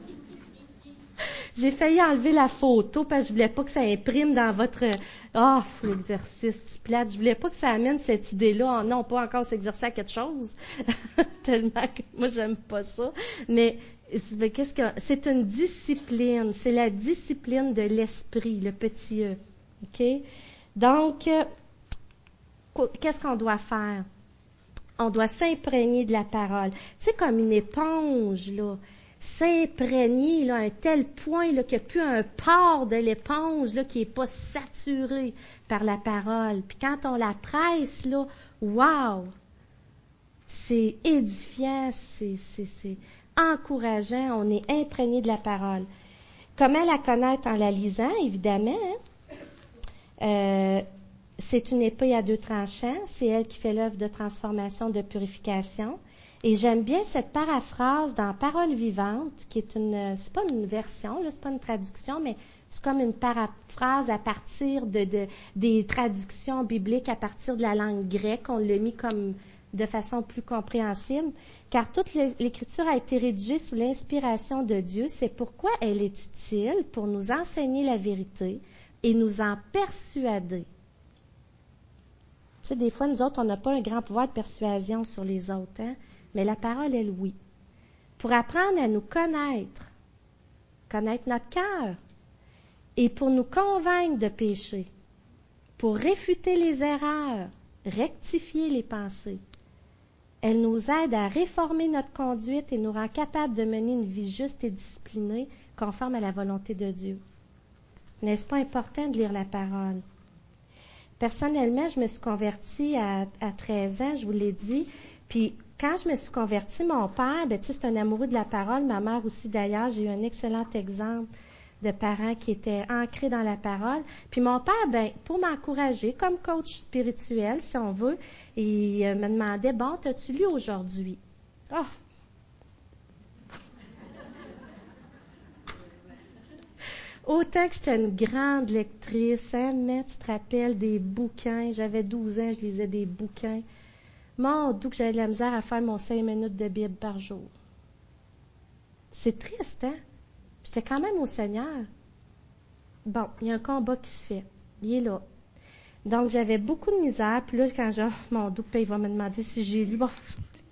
J'ai failli enlever la photo parce que je voulais pas que ça imprime dans votre... Ah, oh, l'exercice, tu plates. Je voulais pas que ça amène cette idée-là. Oh, non, pas encore s'exercer à quelque chose. Tellement que moi, j'aime pas ça. Mais qu'est-ce que... c'est une discipline. C'est la discipline de l'esprit, le petit E. OK? Donc, euh, qu'est-ce qu'on doit faire? On doit s'imprégner de la parole. C'est comme une éponge, là. S'imprégner, là, à un tel point, là, qu'il n'y a plus un port de l'éponge, là, qui n'est pas saturé par la parole. Puis quand on la presse, là, wow! C'est édifiant, c'est, c'est, c'est encourageant, on est imprégné de la parole. Comment la connaître en la lisant, évidemment, hein? Euh, c'est une épée à deux tranchants, c'est elle qui fait l'œuvre de transformation, de purification. Et j'aime bien cette paraphrase dans Parole vivante, qui est une, c'est pas une version, là, c'est pas une traduction, mais c'est comme une paraphrase à partir de, de des traductions bibliques à partir de la langue grecque. On l'a mis comme de façon plus compréhensible, car toute l'Écriture a été rédigée sous l'inspiration de Dieu. C'est pourquoi elle est utile pour nous enseigner la vérité et nous en persuader. Tu sais, des fois, nous autres, on n'a pas un grand pouvoir de persuasion sur les autres, hein? Mais la parole, elle, oui. Pour apprendre à nous connaître, connaître notre cœur, et pour nous convaincre de péché, pour réfuter les erreurs, rectifier les pensées. Elle nous aide à réformer notre conduite et nous rend capables de mener une vie juste et disciplinée, conforme à la volonté de Dieu. N'est-ce pas important de lire la parole? Personnellement, je me suis convertie à, à treize ans, je vous l'ai dit. Puis, quand je me suis convertie, mon père, ben, tu sais, c'est un amoureux de la parole. Ma mère aussi, d'ailleurs, j'ai eu un excellent exemple de parents qui étaient ancrés dans la parole. Puis mon père, ben, pour m'encourager, comme coach spirituel, si on veut, il euh, me demandait, bon, t'as-tu lu aujourd'hui? Oh! Autant que j'étais une grande lectrice, hein, mais tu te rappelles des bouquins. J'avais douze ans, je lisais des bouquins. Mon Dieu, que j'avais de la misère à faire mon cinq minutes de Bible par jour. C'est triste, hein? J'étais quand même au Seigneur. Bon, il y a un combat qui se fait. Il est là. Donc, j'avais beaucoup de misère. Puis là, quand je... Mon Dieu, il va me demander si j'ai lu. Bon.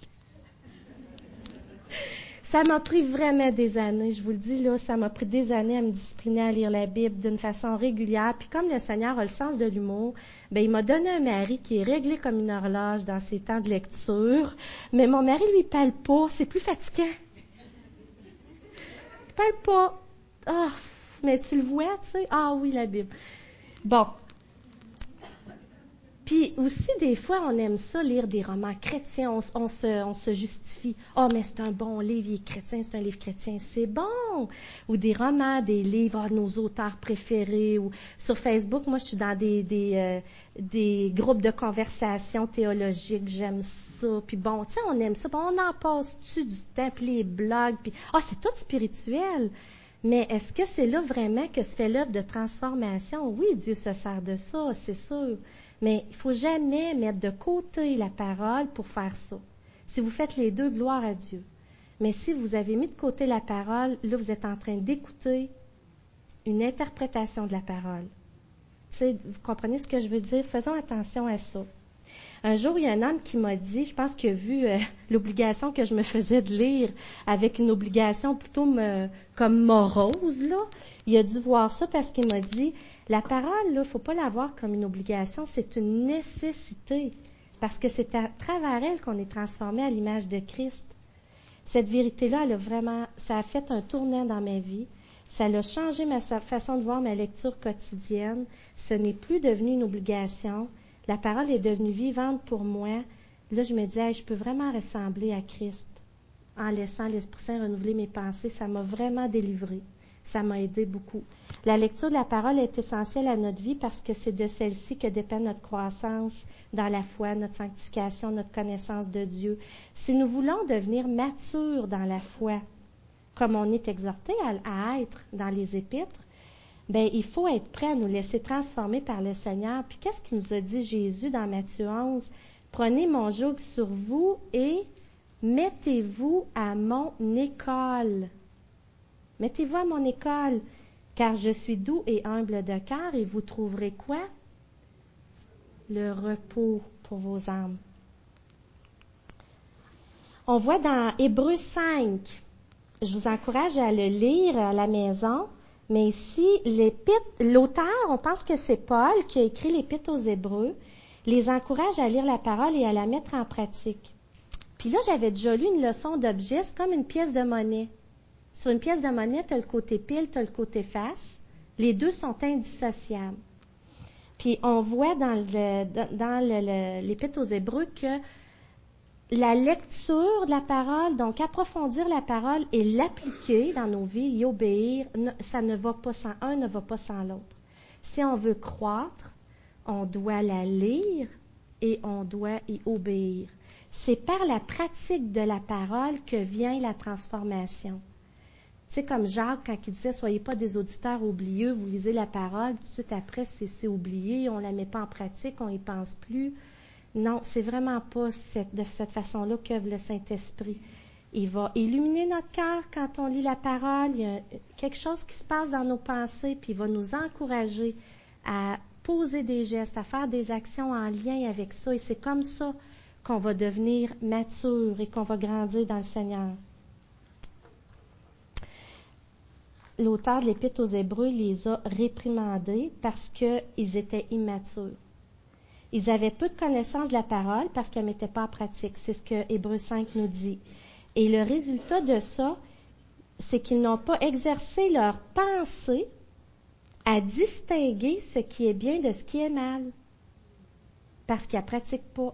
Ça m'a pris vraiment des années. Je vous le dis, là, ça m'a pris des années à me discipliner à lire la Bible d'une façon régulière. Puis comme le Seigneur a le sens de l'humour, ben il m'a donné un mari qui est réglé comme une horloge dans ses temps de lecture. Mais mon mari, lui, parle pas. C'est plus fatigant. Il parle pas. Ah, mais tu le vois, tu sais? Ah oui, la Bible. Bon. Puis aussi, des fois, on aime ça, lire des romans chrétiens. On, on, se, on se justifie. Ah, oh, mais c'est un bon livre, il est chrétien, c'est un livre chrétien, c'est bon. Ou des romans, des livres, oh, nos auteurs préférés. Ou sur Facebook, moi, je suis dans des, des, euh, des groupes de conversation théologiques. J'aime ça. Puis bon, tu sais, on aime ça. Puis on en passe-tu du temps, puis les blogs. Puis, ah, oh, c'est tout spirituel. Mais est-ce que c'est là vraiment que se fait l'œuvre de transformation? Oui, Dieu se sert de ça, c'est sûr. Mais il ne faut jamais mettre de côté la parole pour faire ça. Si vous faites les deux, gloire à Dieu. Mais si vous avez mis de côté la parole, là, vous êtes en train d'écouter une interprétation de la parole. Tu sais, vous comprenez ce que je veux dire? Faisons attention à ça. Un jour, il y a un homme qui m'a dit, je pense qu'il a vu euh, l'obligation que je me faisais de lire avec une obligation plutôt me, comme morose, là. Il a dû voir ça parce qu'il m'a dit, la parole, là, il ne faut pas la voir comme une obligation, c'est une nécessité. Parce que c'est à travers elle qu'on est transformé à l'image de Christ. Cette vérité-là, elle a vraiment, ça a fait un tournant dans ma vie. Ça a changé ma façon de voir ma lecture quotidienne. Ce n'est plus devenu une obligation. La parole est devenue vivante pour moi. Là, je me dis, hey, je peux vraiment ressembler à Christ en laissant l'Esprit Saint renouveler mes pensées. Ça m'a vraiment délivrée. Ça m'a aidé beaucoup. La lecture de la parole est essentielle à notre vie parce que c'est de celle-ci que dépend notre croissance dans la foi, notre sanctification, notre connaissance de Dieu. Si nous voulons devenir matures dans la foi, comme on est exhorté à, à être dans les épîtres, ben il faut être prêt à nous laisser transformer par le Seigneur. Puis qu'est-ce qu'il nous a dit Jésus dans Matthieu onze? Prenez mon joug sur vous et mettez-vous à mon école. Mettez-vous à mon école, car je suis doux et humble de cœur et vous trouverez quoi? Le repos pour vos âmes. On voit dans Hébreux cinq, je vous encourage à le lire à la maison. Mais ici, l'auteur, on pense que c'est Paul qui a écrit l'Épître aux Hébreux, les encourage à lire la parole et à la mettre en pratique. Puis là, j'avais déjà lu une leçon d'objet, c'est comme une pièce de monnaie. Sur une pièce de monnaie, tu as le côté pile, tu as le côté face. Les deux sont indissociables. Puis on voit dans, le, dans le, le, l'Épître aux Hébreux que la lecture de la parole, donc approfondir la parole et l'appliquer dans nos vies, y obéir, ça ne va pas sans un, ne va pas sans l'autre. Si on veut croître, on doit la lire et on doit y obéir. C'est par la pratique de la parole que vient la transformation. Tu sais, comme Jacques, quand il disait « Soyez pas des auditeurs oublieux, vous lisez la parole, tout de suite après, c'est, c'est oublié, on la met pas en pratique, on y pense plus. » Non, c'est vraiment pas cette, de cette façon-là qu'œuvre le Saint-Esprit. Il va illuminer notre cœur quand on lit la parole. Il y a quelque chose qui se passe dans nos pensées, puis il va nous encourager à poser des gestes, à faire des actions en lien avec ça. Et c'est comme ça qu'on va devenir mature et qu'on va grandir dans le Seigneur. L'auteur de l'Épître aux Hébreux les a réprimandés parce qu'ils étaient immatures. Ils avaient peu de connaissances de la parole parce qu'elle ne mettait pas en pratique. C'est ce que Hébreux cinq nous dit. Et le résultat de ça, c'est qu'ils n'ont pas exercé leur pensée à distinguer ce qui est bien de ce qui est mal. Parce qu'ils ne pratiquent pas.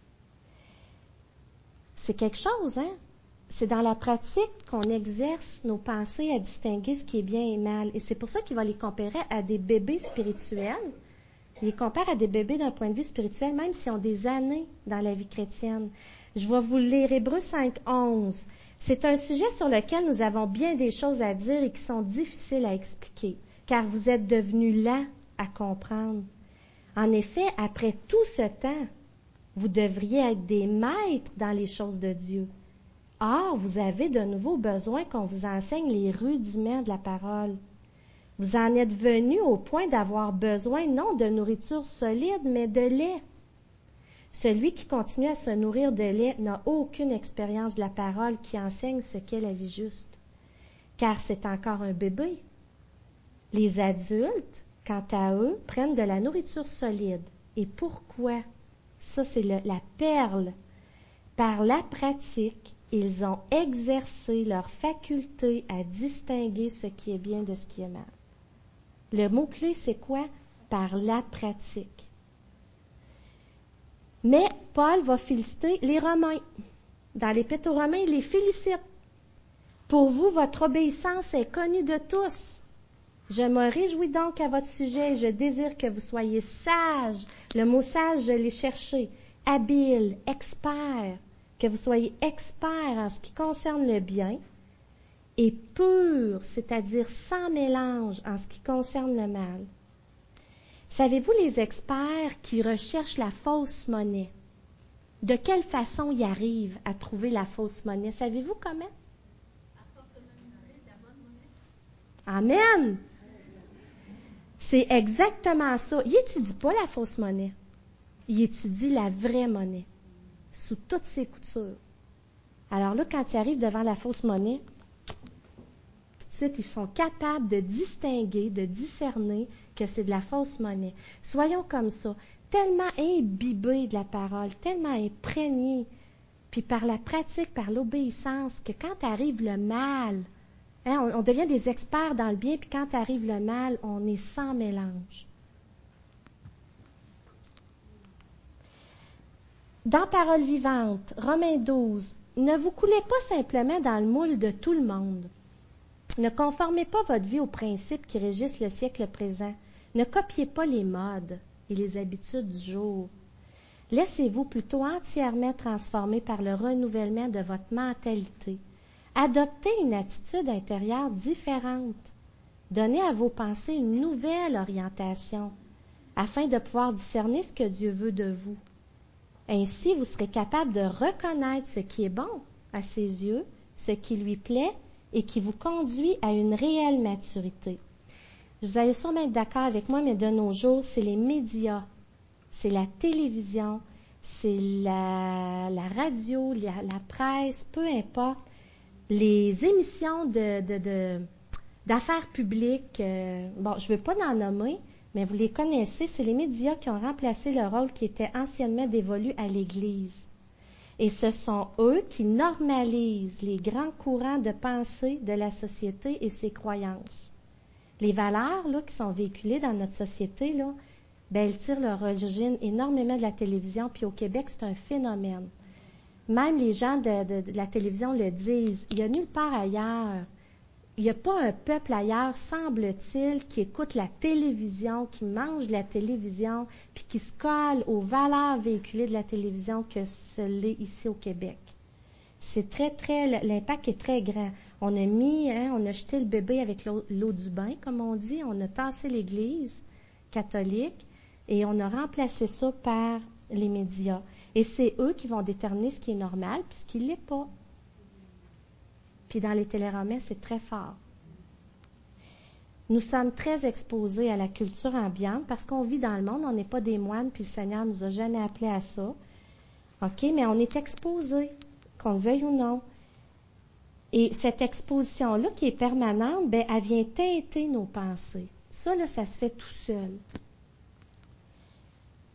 C'est quelque chose, hein? C'est dans la pratique qu'on exerce nos pensées à distinguer ce qui est bien et mal. Et c'est pour ça qu'il va les comparer à des bébés spirituels. Il les compare à des bébés d'un point de vue spirituel, même s'ils ont des années dans la vie chrétienne. Je vais vous lire Hébreux cinq, onze. C'est un sujet sur lequel nous avons bien des choses à dire et qui sont difficiles à expliquer, car vous êtes devenus lents à comprendre. En effet, après tout ce temps, vous devriez être des maîtres dans les choses de Dieu. Or, vous avez de nouveau besoin qu'on vous enseigne les rudiments de la parole. Vous en êtes venus au point d'avoir besoin non de nourriture solide, mais de lait. Celui qui continue à se nourrir de lait n'a aucune expérience de la parole qui enseigne ce qu'est la vie juste, car c'est encore un bébé. Les adultes, quant à eux, prennent de la nourriture solide. Et pourquoi? Ça, c'est le, la perle. Par la pratique, ils ont exercé leur faculté à distinguer ce qui est bien de ce qui est mal. Le mot-clé, c'est quoi? Par la pratique. Mais Paul va féliciter les Romains. Dans l'Épître aux Romains, il les félicite. Pour vous, votre obéissance est connue de tous. Je me réjouis donc à votre sujet et je désire que vous soyez sages. Le mot sage, je l'ai cherché. Habile, expert. Que vous soyez expert en ce qui concerne le bien et pur, c'est-à-dire sans mélange en ce qui concerne le mal. Savez-vous les experts qui recherchent la fausse monnaie? De quelle façon ils arrivent à trouver la fausse monnaie? Savez-vous comment? Amen! C'est exactement ça. Ils n'étudient pas la fausse monnaie. Ils étudient la vraie monnaie, sous toutes ses coutures. Alors là, quand ils arrivent devant la fausse monnaie, tout de suite, ils sont capables de distinguer, de discerner que c'est de la fausse monnaie. Soyons comme ça, tellement imbibés de la parole, tellement imprégnés, puis par la pratique, par l'obéissance, que quand arrive le mal, hein, on, on devient des experts dans le bien, puis quand arrive le mal, on est sans mélange. Dans Parole vivante, Romains douze, ne vous coulez pas simplement dans le moule de tout le monde. Ne conformez pas votre vie aux principes qui régissent le siècle présent. Ne copiez pas les modes et les habitudes du jour. Laissez-vous plutôt entièrement transformer par le renouvellement de votre mentalité. Adoptez une attitude intérieure différente. Donnez à vos pensées une nouvelle orientation afin de pouvoir discerner ce que Dieu veut de vous. Ainsi, vous serez capable de reconnaître ce qui est bon à ses yeux, ce qui lui plaît et qui vous conduit à une réelle maturité. Vous allez sûrement être d'accord avec moi, mais de nos jours, c'est les médias, c'est la télévision, c'est la, la radio, la, la presse, peu importe, les émissions de, de, de, d'affaires publiques, euh, bon, je ne veux pas en nommer, mais vous les connaissez, c'est les médias qui ont remplacé le rôle qui était anciennement dévolu à l'Église. Et ce sont eux qui normalisent les grands courants de pensée de la société et ses croyances. Les valeurs là, qui sont véhiculées dans notre société, là, ben, elles tirent leur origine énormément de la télévision, puis au Québec, c'est un phénomène. Même les gens de, de, de la télévision le disent, il n'y a nulle part ailleurs. Il n'y a pas un peuple ailleurs, semble-t-il, qui écoute la télévision, qui mange de la télévision, puis qui se colle aux valeurs véhiculées de la télévision que ce l'est ici au Québec. C'est très, très, l'impact est très grand. On a mis, hein, on a jeté le bébé avec l'eau, l'eau du bain, comme on dit. On a tassé l'Église catholique et on a remplacé ça par les médias. Et c'est eux qui vont déterminer ce qui est normal, puis ce qui ne l'est pas. Puis dans les téléromans, c'est très fort. Nous sommes très exposés à la culture ambiante parce qu'on vit dans le monde, on n'est pas des moines, puis le Seigneur ne nous a jamais appelés à ça. OK, mais on est exposés, qu'on le veuille ou non. Et cette exposition-là, qui est permanente, ben, elle vient teinter nos pensées. Ça, là, ça se fait tout seul.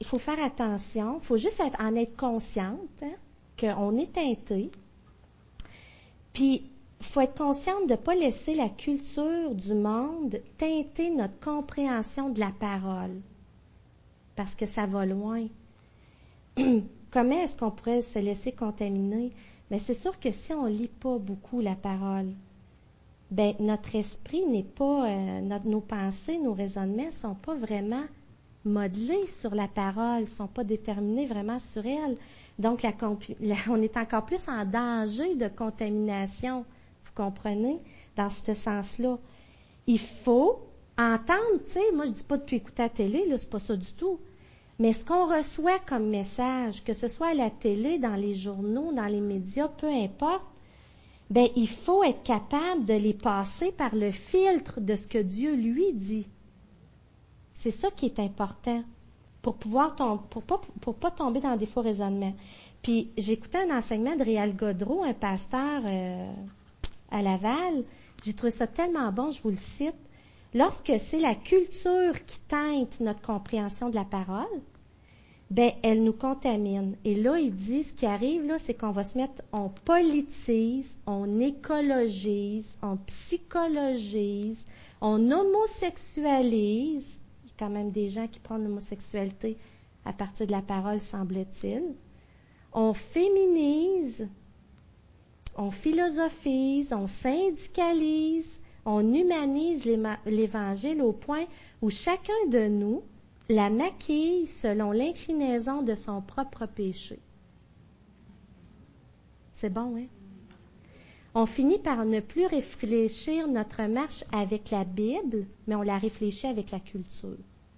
il faut faire attention, il faut juste être, en être consciente, hein, qu'on est teinté. Puis, il faut être consciente de ne pas laisser la culture du monde teinter notre compréhension de la parole, parce que ça va loin. Comment est-ce qu'on pourrait se laisser contaminer? Mais c'est sûr que si on ne lit pas beaucoup la parole, ben notre esprit n'est pas, euh, notre, nos pensées, nos raisonnements ne sont pas vraiment modelés sur la parole, ne sont pas déterminés vraiment sur elle. Donc, la, la, on est encore plus en danger de contamination, vous comprenez, dans ce sens-là. Il faut entendre, tu sais, moi je ne dis pas depuis écouter la télé, là, c'est pas ça du tout. Mais ce qu'on reçoit comme message, que ce soit à la télé, dans les journaux, dans les médias, peu importe, ben il faut être capable de les passer par le filtre de ce que Dieu lui dit. C'est ça qui est important pour pouvoir tom- pour pas pour pas tomber dans des faux raisonnements. Puis j'écoutais un enseignement de Réal Godreau, un pasteur euh, à Laval. J'ai trouvé ça tellement bon, je vous le cite. Lorsque c'est la culture qui teinte notre compréhension de la parole, ben elle nous contamine. Et là, il dit, ce qui arrive, là, c'est qu'on va se mettre, on politise, on écologise, on psychologise, on homosexualise. Il y a quand même des gens qui prennent l'homosexualité à partir de la parole, semble-t-il. On féminise, on philosophise, on syndicalise, on humanise l'Évangile au point où chacun de nous la maquille selon l'inclinaison de son propre péché. C'est bon, hein? On finit par ne plus réfléchir notre marche avec la Bible, mais on la réfléchit avec la culture.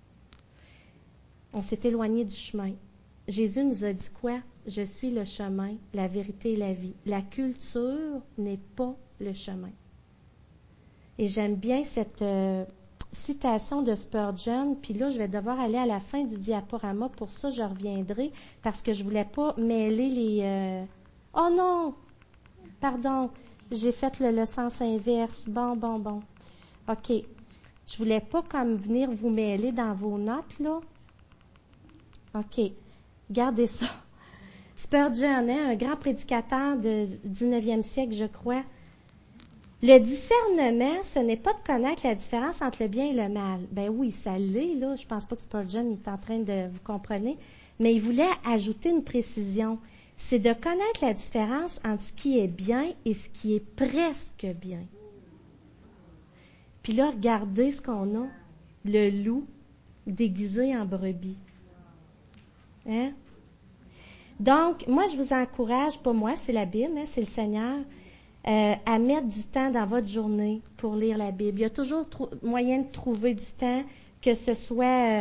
On s'est éloigné du chemin. Jésus nous a dit quoi? Je suis le chemin, la vérité et la vie. La culture n'est pas le chemin. Et j'aime bien cette euh, citation de Spurgeon, puis là, je vais devoir aller à la fin du diaporama. Pour ça, je reviendrai, parce que je ne voulais pas mêler les... Euh... Oh non! Pardon, j'ai fait le, le sens inverse. Bon, bon, bon. OK. Je voulais pas comme venir vous mêler dans vos notes, là. OK. Gardez ça. Spurgeon, hein, un grand prédicateur du dix-neuvième siècle, je crois. Le discernement, ce n'est pas de connaître la différence entre le bien et le mal. Ben oui, ça l'est, là. Je pense pas que Spurgeon est en train de vous comprendre, mais il voulait ajouter une précision. C'est de connaître la différence entre ce qui est bien et ce qui est presque bien. Puis là, regardez ce qu'on a. Le loup déguisé en brebis. Hein? Donc, moi, je vous encourage, pas moi, c'est la Bible, hein, c'est le Seigneur, euh, à mettre du temps dans votre journée pour lire la Bible. Il y a toujours tro- moyen de trouver du temps, que ce soit euh,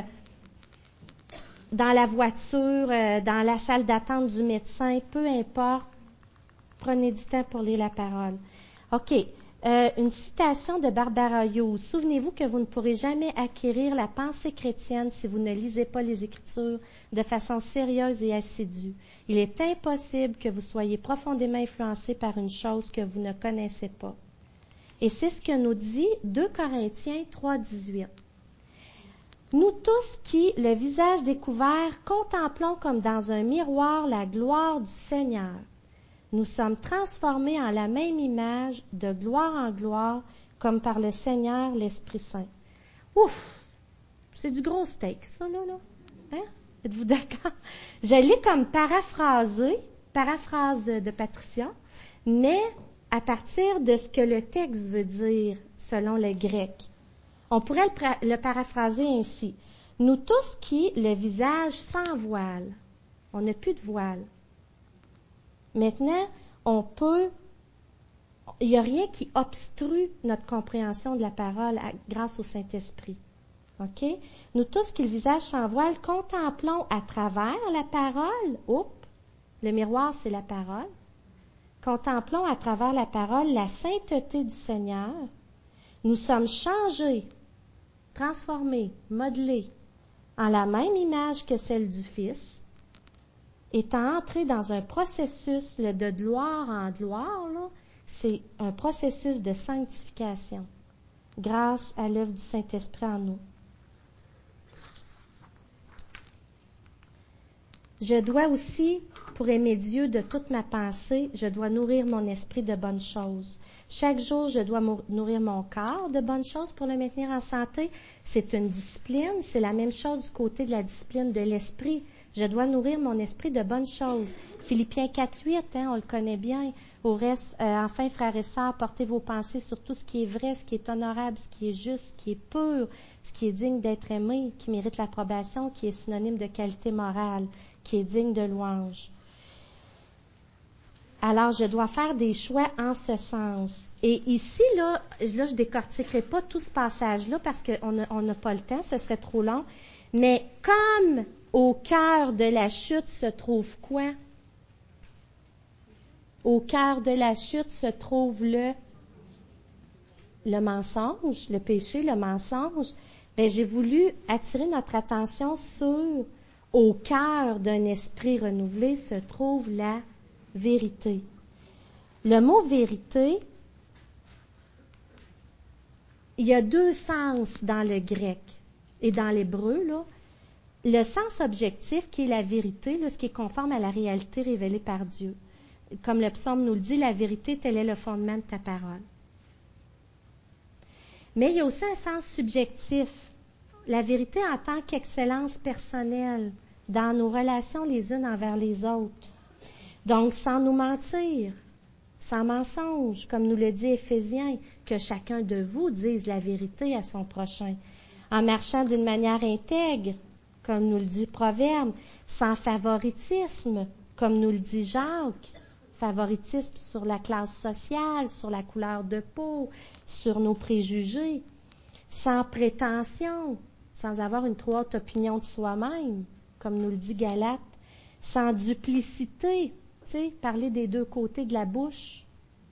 dans la voiture, euh, dans la salle d'attente du médecin, peu importe. Prenez du temps pour lire la parole. OK. Euh, une citation de Barbara Hughes. Souvenez-vous que vous ne pourrez jamais acquérir la pensée chrétienne si vous ne lisez pas les Écritures de façon sérieuse et assidue. Il est impossible que vous soyez profondément influencé par une chose que vous ne connaissez pas. Et c'est ce que nous dit deux Corinthiens trois dix-huit. Nous tous qui, le visage découvert, contemplons comme dans un miroir la gloire du Seigneur. Nous sommes transformés en la même image, de gloire en gloire, comme par le Seigneur l'Esprit Saint. Ouf! C'est du gros steak, ça, là, là. Hein? Êtes-vous d'accord? Je l'ai comme paraphrasé, paraphrase de Patricia, mais à partir de ce que le texte veut dire, selon le grec. On pourrait le, pra- le paraphraser ainsi. Nous tous qui, le visage sans voile, on n'a plus de voile. Maintenant, on peut, il n'y a rien qui obstrue notre compréhension de la parole à, grâce au Saint-Esprit. OK? Nous tous qui le visage sans voile, contemplons à travers la parole, oups, le miroir c'est la parole, contemplons à travers la parole la sainteté du Seigneur. Nous sommes changés, transformés, modelés en la même image que celle du Fils, étant entré dans un processus là, de gloire en gloire, là, c'est un processus de sanctification grâce à l'œuvre du Saint-Esprit en nous. Je dois aussi, pour aimer Dieu de toute ma pensée, je dois nourrir mon esprit de bonnes choses. Chaque jour, je dois nourrir mon corps de bonnes choses pour le maintenir en santé. C'est une discipline. C'est la même chose du côté de la discipline de l'esprit. Je dois nourrir mon esprit de bonnes choses. Philippiens quatre huit, hein, on le connaît bien. Au reste, euh, enfin, frères et sœurs, portez vos pensées sur tout ce qui est vrai, ce qui est honorable, ce qui est juste, ce qui est pur, ce qui est digne d'être aimé, qui mérite l'approbation, qui est synonyme de qualité morale, qui est digne de louange. Alors, je dois faire des choix en ce sens. Et ici, là, là je ne décortiquerai pas tout ce passage-là parce qu'on n'a pas le temps, ce serait trop long. Mais comme au cœur de la chute se trouve quoi? Au cœur de la chute se trouve le, le mensonge, le péché, le mensonge. Bien, j'ai voulu attirer notre attention sur au cœur d'un esprit renouvelé se trouve la vérité. Le mot vérité, il y a deux sens dans le grec et dans l'hébreu, là. Le sens objectif qui est la vérité, là, ce qui est conforme à la réalité révélée par Dieu. Comme le psaume nous le dit, la vérité, tel est le fondement de ta parole. Mais il y a aussi un sens subjectif. La vérité en tant qu'excellence personnelle dans nos relations les unes envers les autres. Donc, sans nous mentir, sans mensonge, comme nous le dit Éphésiens, que chacun de vous dise la vérité à son prochain, en marchant d'une manière intègre, comme nous le dit Proverbe, sans favoritisme, comme nous le dit Jacques, favoritisme sur la classe sociale, sur la couleur de peau, sur nos préjugés, sans prétention, sans avoir une trop haute opinion de soi-même, comme nous le dit Galates, sans duplicité, tu sais, parler des deux côtés de la bouche.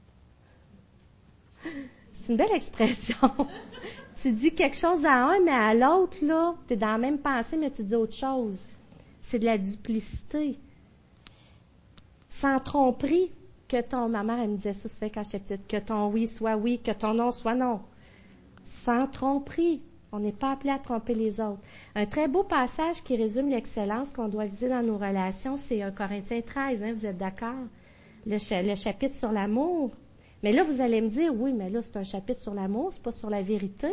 C'est une belle expression. Tu dis quelque chose à un, mais à l'autre, là, tu es dans la même pensée, mais tu dis autre chose. C'est de la duplicité. Sans tromperie, que ton... Ma mère, elle me disait ça souvent quand j'étais petite, que ton oui soit oui, que ton non soit non. Sans tromperie. On n'est pas appelé à tromper les autres. Un très beau passage qui résume l'excellence qu'on doit viser dans nos relations, c'est Corinthiens treize, hein, vous êtes d'accord? Le, cha- le chapitre sur l'amour. Mais là, vous allez me dire, oui, mais là, c'est un chapitre sur l'amour, c'est pas sur la vérité.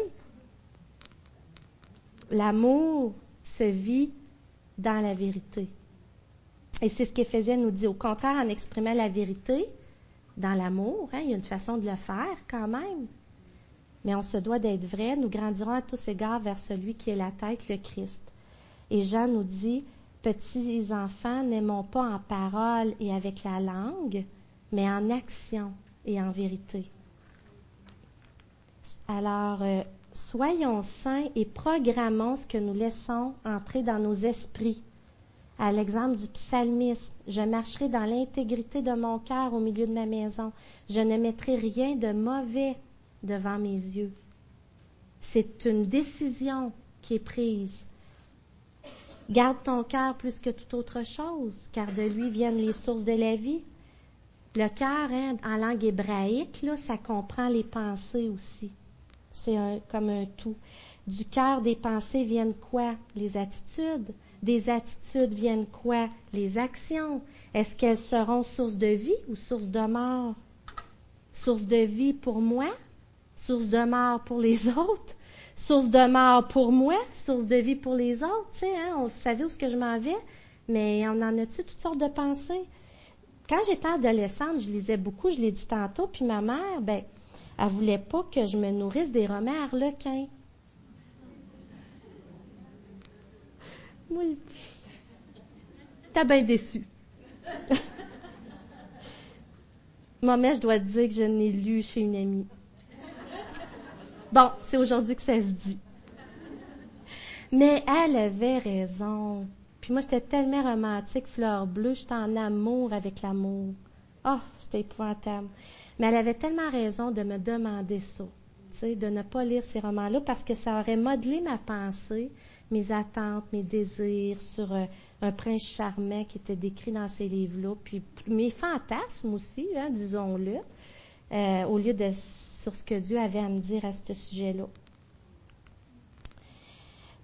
L'amour se vit dans la vérité. Et c'est ce qu'Éphésiens nous dit. Au contraire, en exprimant la vérité dans l'amour, hein, il y a une façon de le faire quand même. Mais on se doit d'être vrai. Nous grandirons à tous égards vers celui qui est la tête, le Christ. Et Jean nous dit, petits enfants, n'aimons pas en parole et avec la langue, mais en action et en vérité. Alors, euh, soyons saints et programmons ce que nous laissons entrer dans nos esprits. À l'exemple du psalmiste, je marcherai dans l'intégrité de mon cœur au milieu de ma maison. Je ne mettrai rien de mauvais devant mes yeux. C'est une décision qui est prise. Garde ton cœur plus que toute autre chose, car de lui viennent les sources de la vie. Le cœur, hein, en langue hébraïque, là, ça comprend les pensées aussi. C'est un, comme un tout. Du cœur des pensées viennent quoi? Les attitudes. Des attitudes viennent quoi? Les actions. Est-ce qu'elles seront source de vie ou source de mort? Source de vie pour moi? Source de mort pour les autres? Source de mort pour moi? Source de vie pour les autres? Tu sais, hein, on savait où est-ce que je m'en vais, mais on en a-tu toutes sortes de pensées? Quand j'étais adolescente, je lisais beaucoup, je l'ai dit tantôt, puis ma mère, ben, elle voulait pas que je me nourrisse des romans harlequins. Oui. T'as bien déçu. Maman, je dois te dire que je n'ai lu chez une amie. Bon, c'est aujourd'hui que ça se dit. Mais elle avait raison. Puis moi, j'étais tellement romantique, fleur bleue, j'étais en amour avec l'amour. Oh, c'était épouvantable. Mais elle avait tellement raison de me demander ça, tu sais, de ne pas lire ces romans-là, parce que ça aurait modelé ma pensée, mes attentes, mes désirs sur euh, un prince charmant qui était décrit dans ces livres-là, puis mes fantasmes aussi, hein, disons-le, euh, au lieu de sur ce que Dieu avait à me dire à ce sujet-là.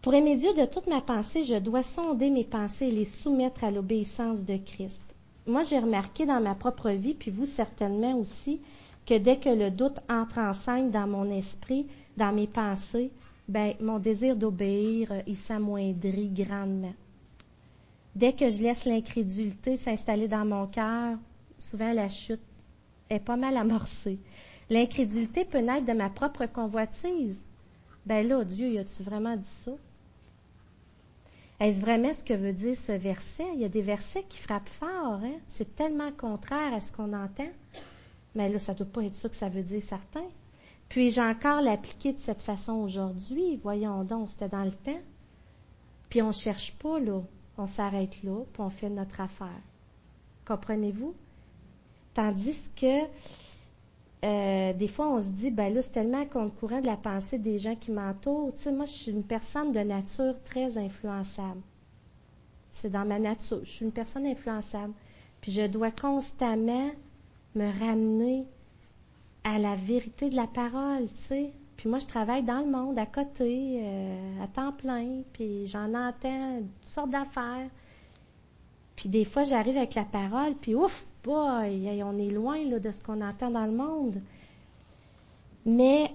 Pour aimer Dieu de toute ma pensée, je dois sonder mes pensées et les soumettre à l'obéissance de Christ. Moi, j'ai remarqué dans ma propre vie, puis vous certainement aussi, que dès que le doute entre en scène dans mon esprit, dans mes pensées, ben mon désir d'obéir, il s'amoindrit grandement. Dès que je laisse l'incrédulité s'installer dans mon cœur, souvent la chute est pas mal amorcée. L'incrédulité peut naître de ma propre convoitise. Ben là, Dieu, y a-tu vraiment dit ça? Est-ce vraiment ce que veut dire ce verset? Il y a des versets qui frappent fort, hein? C'est tellement contraire à ce qu'on entend. Mais là, ça ne doit pas être ça que ça veut dire, certain. Puis-je encore l'appliquer de cette façon aujourd'hui? Voyons donc, c'était dans le temps. Puis on ne cherche pas, là. On s'arrête là, puis on fait notre affaire. Comprenez-vous? Tandis que euh, des fois, on se dit, ben là, c'est tellement contre-courant de la pensée des gens qui m'entourent. Tu sais, moi, je suis une personne de nature très influençable. C'est dans ma nature. Je suis une personne influençable. Puis je dois constamment me ramener à la vérité de la parole, tu sais. Puis moi, je travaille dans le monde, à côté, euh, à temps plein, puis j'en entends toutes sortes d'affaires. Puis des fois, j'arrive avec la parole, puis ouf, boy, on est loin là, de ce qu'on entend dans le monde. Mais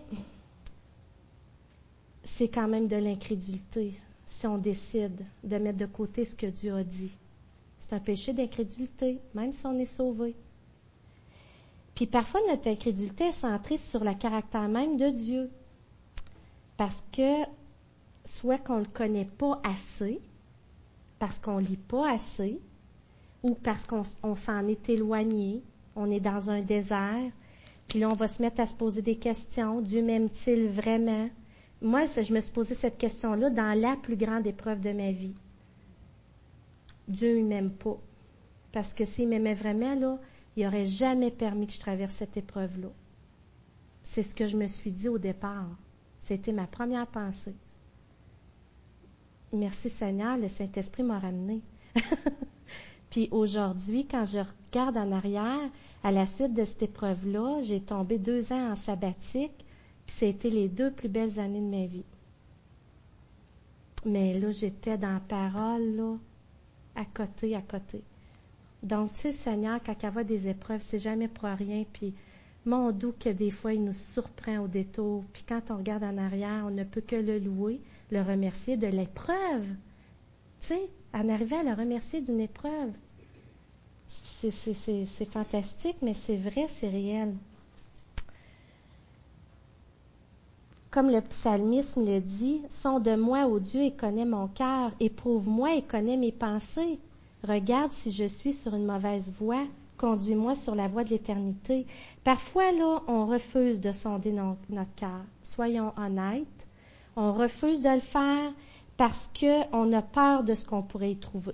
c'est quand même de l'incrédulité si on décide de mettre de côté ce que Dieu a dit. C'est un péché d'incrédulité, même si on est sauvé. Puis parfois, notre incrédulité est centrée sur le caractère même de Dieu. Parce que, soit qu'on ne le connaît pas assez, parce qu'on ne lit pas assez, ou parce qu'on on s'en est éloigné, on est dans un désert, puis là, on va se mettre à se poser des questions. Dieu m'aime-t-il vraiment? Moi, je me suis posé cette question-là dans la plus grande épreuve de ma vie. Dieu, il ne m'aime pas. Parce que s'il m'aimait vraiment, là, il n'aurait jamais permis que je traverse cette épreuve-là. C'est ce que je me suis dit au départ. C'était ma première pensée. Merci Seigneur, le Saint-Esprit m'a ramené. Puis aujourd'hui, quand je regarde en arrière, à la suite de cette épreuve-là, j'ai tombé deux ans en sabbatique, puis c'était les deux plus belles années de ma vie. Mais là, j'étais dans la parole, là, à côté, à côté. Donc, tu sais, Seigneur, quand il y a des épreuves, c'est jamais pour rien. Puis, mon doux que des fois, il nous surprend au détour. Puis, quand on regarde en arrière, on ne peut que le louer, le remercier de l'épreuve. Tu sais, en arriver à le remercier d'une épreuve. C'est, c'est, c'est, c'est fantastique, mais c'est vrai, c'est réel. Comme le psalmisme le dit, « Sonde-moi, ô Dieu, et connais mon cœur. Éprouve-moi et connais mes pensées. Regarde si je suis sur une mauvaise voie. Conduis-moi sur la voie de l'éternité. » Parfois, là, on refuse de sonder non, notre cœur. Soyons honnêtes. On refuse de le faire parce qu'on a peur de ce qu'on pourrait y trouver.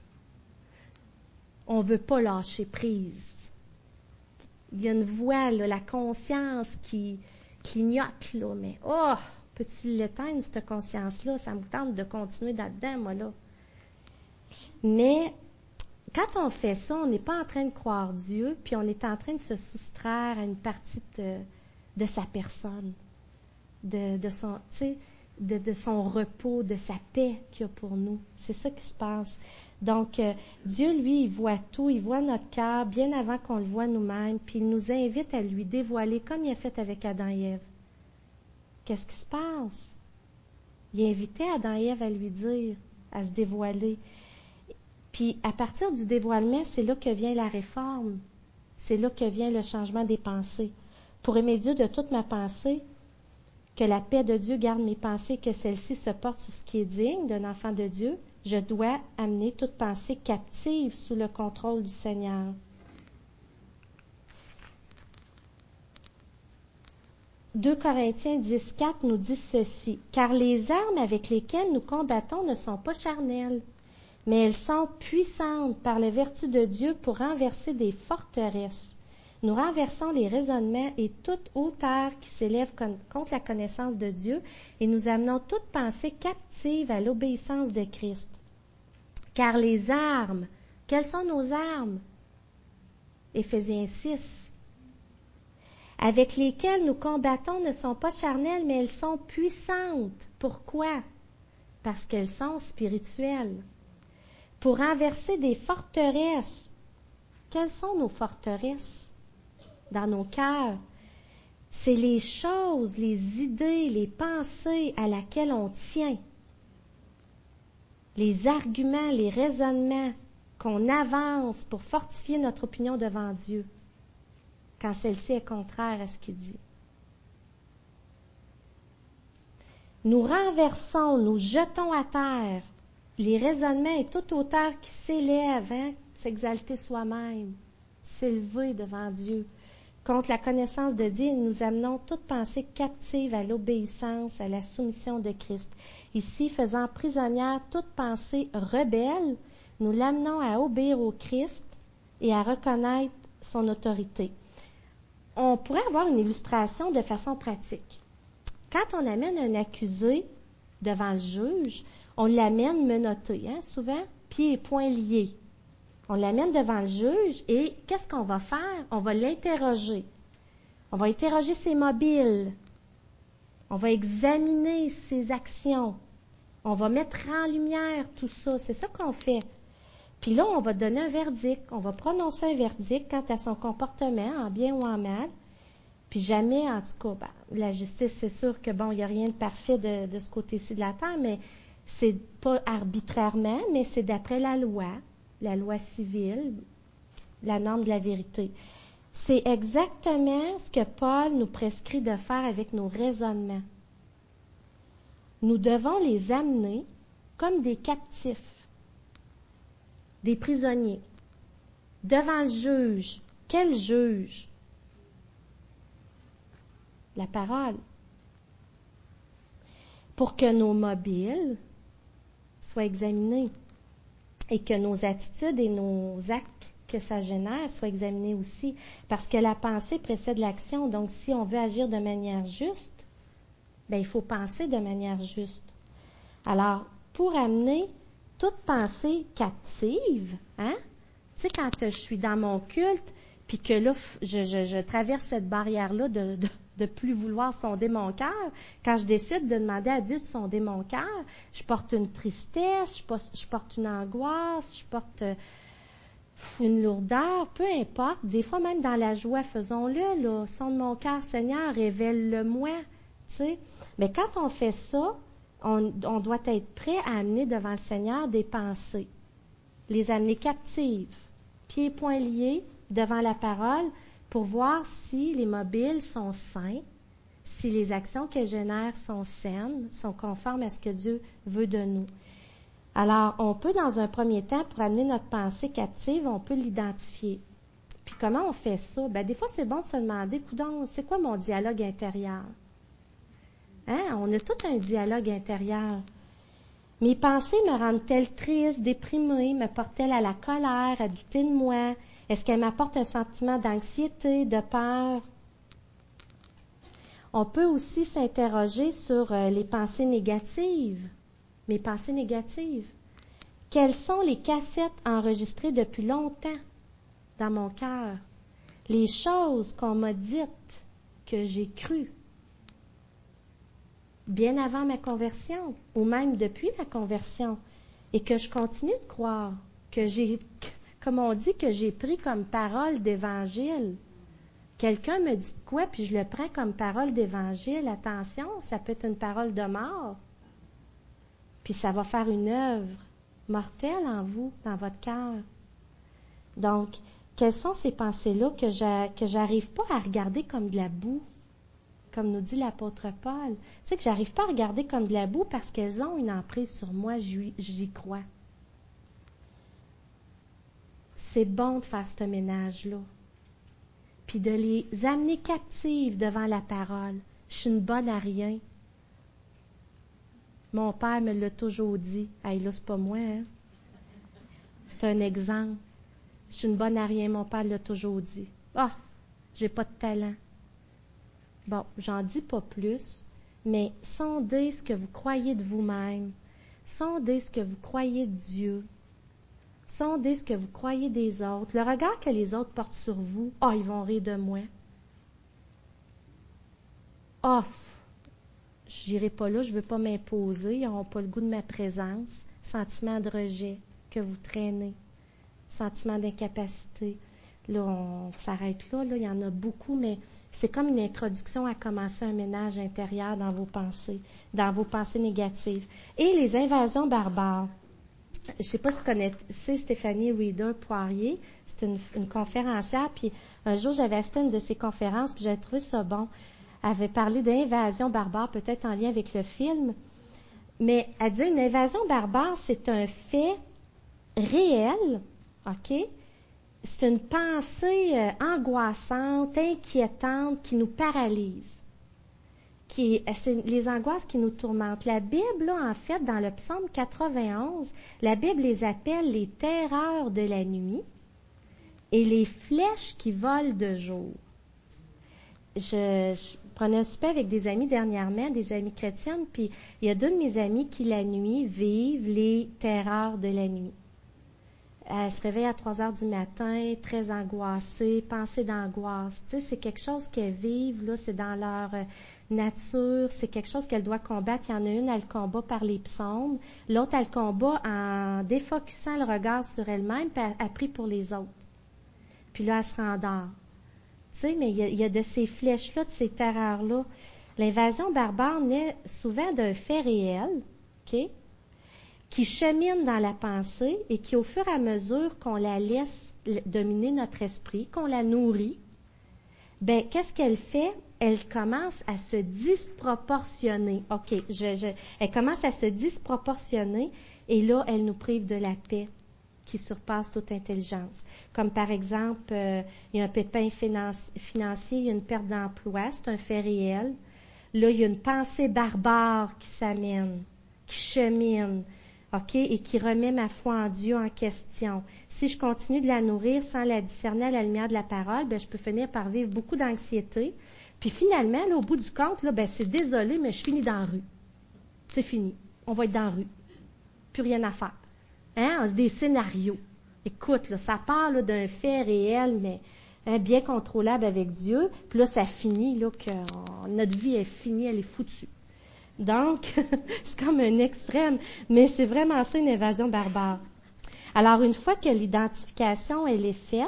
On ne veut pas lâcher prise. Il y a une voix, là, la conscience qui clignote, là, mais oh, peux-tu l'éteindre, cette conscience-là? Ça me tente de continuer là-dedans, moi, là. Mais quand on fait ça, on n'est pas en train de croire Dieu, puis on est en train de se soustraire à une partie de, de sa personne, de, de son, tu sais, de, de son repos, de sa paix qu'il y a pour nous. C'est ça qui se passe. Donc, euh, Dieu, lui, il voit tout, il voit notre cœur bien avant qu'on le voit nous-mêmes, puis il nous invite à lui dévoiler comme il a fait avec Adam et Ève. Qu'est-ce qui se passe? Il invitait Adam et Ève à lui dire, à se dévoiler. Puis, à partir du dévoilement, c'est là que vient la réforme. C'est là que vient le changement des pensées. Pour aimer Dieu de toute ma pensée, que la paix de Dieu garde mes pensées, que celle-ci se porte sur ce qui est digne d'un enfant de Dieu, je dois amener toute pensée captive sous le contrôle du Seigneur. deux Corinthiens dix, quatre nous dit ceci, « Car les armes avec lesquelles nous combattons ne sont pas charnelles, mais elles sont puissantes par la vertu de Dieu pour renverser des forteresses. Nous renversons les raisonnements et toute hauteur qui s'élève contre la connaissance de Dieu et nous amenons toute pensée captive à l'obéissance de Christ. Car les armes, quelles sont nos armes? Éphésiens six. Avec lesquelles nous combattons ne sont pas charnelles, mais elles sont puissantes. Pourquoi? parce qu'elles sont spirituelles. Pour renverser des forteresses. Quelles sont nos forteresses dans nos cœurs? C'est les choses, les idées, les pensées à laquelle on tient. Les arguments, les raisonnements qu'on avance pour fortifier notre opinion devant Dieu, quand celle-ci est contraire à ce qu'il dit. Nous renversons, nous jetons à terre les raisonnements et toute hauteur qui s'élève, hein, s'exalter soi-même, s'élever devant Dieu. Contre la connaissance de Dieu, nous amenons toute pensée captive à l'obéissance, à la soumission de Christ. Ici, faisant prisonnière toute pensée rebelle, nous l'amenons à obéir au Christ et à reconnaître son autorité. On pourrait avoir une illustration de façon pratique. Quand on amène un accusé devant le juge, on l'amène menotté, hein, souvent, pieds et poings liés. On l'amène devant le juge et qu'est-ce qu'on va faire? On va l'interroger. On va interroger ses mobiles. On va examiner ses actions. On va mettre en lumière tout ça. C'est ça qu'on fait. Puis là, on va donner un verdict. On va prononcer un verdict quant à son comportement, en bien ou en mal. Puis jamais, en tout cas, ben, la justice, c'est sûr que, bon, il n'y a rien de parfait de, de ce côté-ci de la terre, mais c'est pas arbitrairement, mais c'est d'après la loi. La loi civile, la norme de la vérité. C'est exactement ce que Paul nous prescrit de faire avec nos raisonnements. Nous devons les amener comme des captifs, des prisonniers, devant le juge. Quel juge? La parole. Pour que nos mobiles soient examinés. Et que nos attitudes et nos actes que ça génère soient examinés aussi. Parce que la pensée précède l'action. Donc, si on veut agir de manière juste, bien, il faut penser de manière juste. Alors, pour amener toute pensée captive, hein? Tu sais, quand je suis dans mon culte, puis que là, je, je, je traverse cette barrière-là de, de, de plus vouloir sonder mon cœur, quand je décide de demander à Dieu de sonder mon cœur, je porte une tristesse, je porte, je porte une angoisse, je porte une lourdeur, peu importe. Des fois, même dans la joie, faisons-le, là, sonde mon cœur, Seigneur, révèle-le-moi, tu sais. Mais quand on fait ça, on, on doit être prêt à amener devant le Seigneur des pensées, les amener captives, pieds et poings liés, devant la parole pour voir si les mobiles sont sains, si les actions qu'elles génèrent sont saines, sont conformes à ce que Dieu veut de nous. Alors, on peut, dans un premier temps, pour amener notre pensée captive, on peut l'identifier. Puis comment on fait ça? Bien, des fois, c'est bon de se demander, coudonc, c'est quoi mon dialogue intérieur? Hein? On a tout un dialogue intérieur. Mes pensées me rendent-elles triste, déprimée, me portent-elles à la colère, à douter de moi? Est-ce qu'elles m'apportent un sentiment d'anxiété, de peur? On peut aussi s'interroger sur euh, les pensées négatives. Mes pensées négatives. Quelles sont les cassettes enregistrées depuis longtemps dans mon cœur? Les choses qu'on m'a dites, que j'ai crues, bien avant ma conversion, ou même depuis ma conversion, et que je continue de croire, que j'ai, comme on dit, que j'ai pris comme parole d'évangile. Quelqu'un me dit quoi, puis je le prends comme parole d'évangile. Attention, ça peut être une parole de mort. Puis ça va faire une œuvre mortelle en vous, dans votre cœur. Donc, quelles sont ces pensées-là que je, que j'arrive pas à regarder comme de la boue? Comme nous dit l'apôtre Paul. Tu sais que j'arrive pas à regarder comme de la boue parce qu'elles ont une emprise sur moi, j'y, j'y crois. C'est bon de faire ce ménage-là. Puis de les amener captives devant la parole. Je suis une bonne à rien. Mon père me l'a toujours dit. Hey, là, c'est pas moi, hein? C'est un exemple. Je suis une bonne à rien, mon père l'a toujours dit. Ah, j'ai pas de talent. Bon, j'en dis pas plus, mais sondez ce que vous croyez de vous-même. Sondez ce que vous croyez de Dieu. Sondez ce que vous croyez des autres. Le regard que les autres portent sur vous, ah, oh, ils vont rire de moi. Ah, oh, je n'irai pas là, je ne veux pas m'imposer, ils n'auront pas le goût de ma présence. Sentiment de rejet que vous traînez, sentiment d'incapacité. Là, on s'arrête là, là, il y en a beaucoup, mais c'est comme une introduction à commencer un ménage intérieur dans vos pensées, dans vos pensées négatives. Et les invasions barbares. Je ne sais pas si vous connaissez Stéphanie Reeder-Poirier, c'est une, une conférencière, puis un jour j'avais assisté à une de ses conférences, puis j'avais trouvé ça bon. Elle avait parlé d'invasion barbare, peut-être en lien avec le film, mais elle dit une invasion barbare, c'est un fait réel, OK? C'est une pensée euh, angoissante, inquiétante, qui nous paralyse. Qui, c'est les angoisses qui nous tourmentent. La Bible, là, en fait, dans le psaume quatre-vingt-onze, la Bible les appelle les terreurs de la nuit et les flèches qui volent de jour. Je, je prenais un souper avec des amis dernièrement, des amis chrétiennes, puis il y a deux de mes amis qui, la nuit, vivent les terreurs de la nuit. Elle se réveille à trois heures du matin, très angoissée, pensée d'angoisse. Tu sais, c'est quelque chose qu'elles vivent, là, c'est dans leur euh, nature, c'est quelque chose qu'elle doit combattre. Il y en a une, elle combat par les psaumes. L'autre, elle combat en défocusant le regard sur elle-même, puis elle, elle prie pour les autres. Puis là, elle se rendort. Tu sais, mais il y, a, il y a de ces flèches-là, de ces terreurs-là. L'invasion barbare naît souvent d'un fait réel, OK? Qui chemine dans la pensée et qui, au fur et à mesure qu'on la laisse dominer notre esprit, qu'on la nourrit, ben qu'est-ce qu'elle fait? Elle commence à se disproportionner. OK, je, je, elle commence à se disproportionner et là, elle nous prive de la paix qui surpasse toute intelligence. Comme par exemple, euh, il y a un pépin finance, financier, il y a une perte d'emploi, c'est un fait réel. Là, il y a une pensée barbare qui s'amène, qui chemine, OK, et qui remet ma foi en Dieu en question. Si je continue de la nourrir sans la discerner à la lumière de la parole, ben, je peux finir par vivre beaucoup d'anxiété. Puis finalement, là, au bout du compte, là, ben, c'est désolé, mais je finis dans la rue. C'est fini. On va être dans la rue. Plus rien à faire. Hein? Des scénarios. Écoute, là, ça part là, d'un fait réel, mais hein, bien contrôlable avec Dieu. Puis là, ça finit, là, que oh, notre vie est finie, elle est foutue. Donc, c'est comme un extrême, mais c'est vraiment ça une invasion barbare. Alors, une fois que l'identification, elle est faite,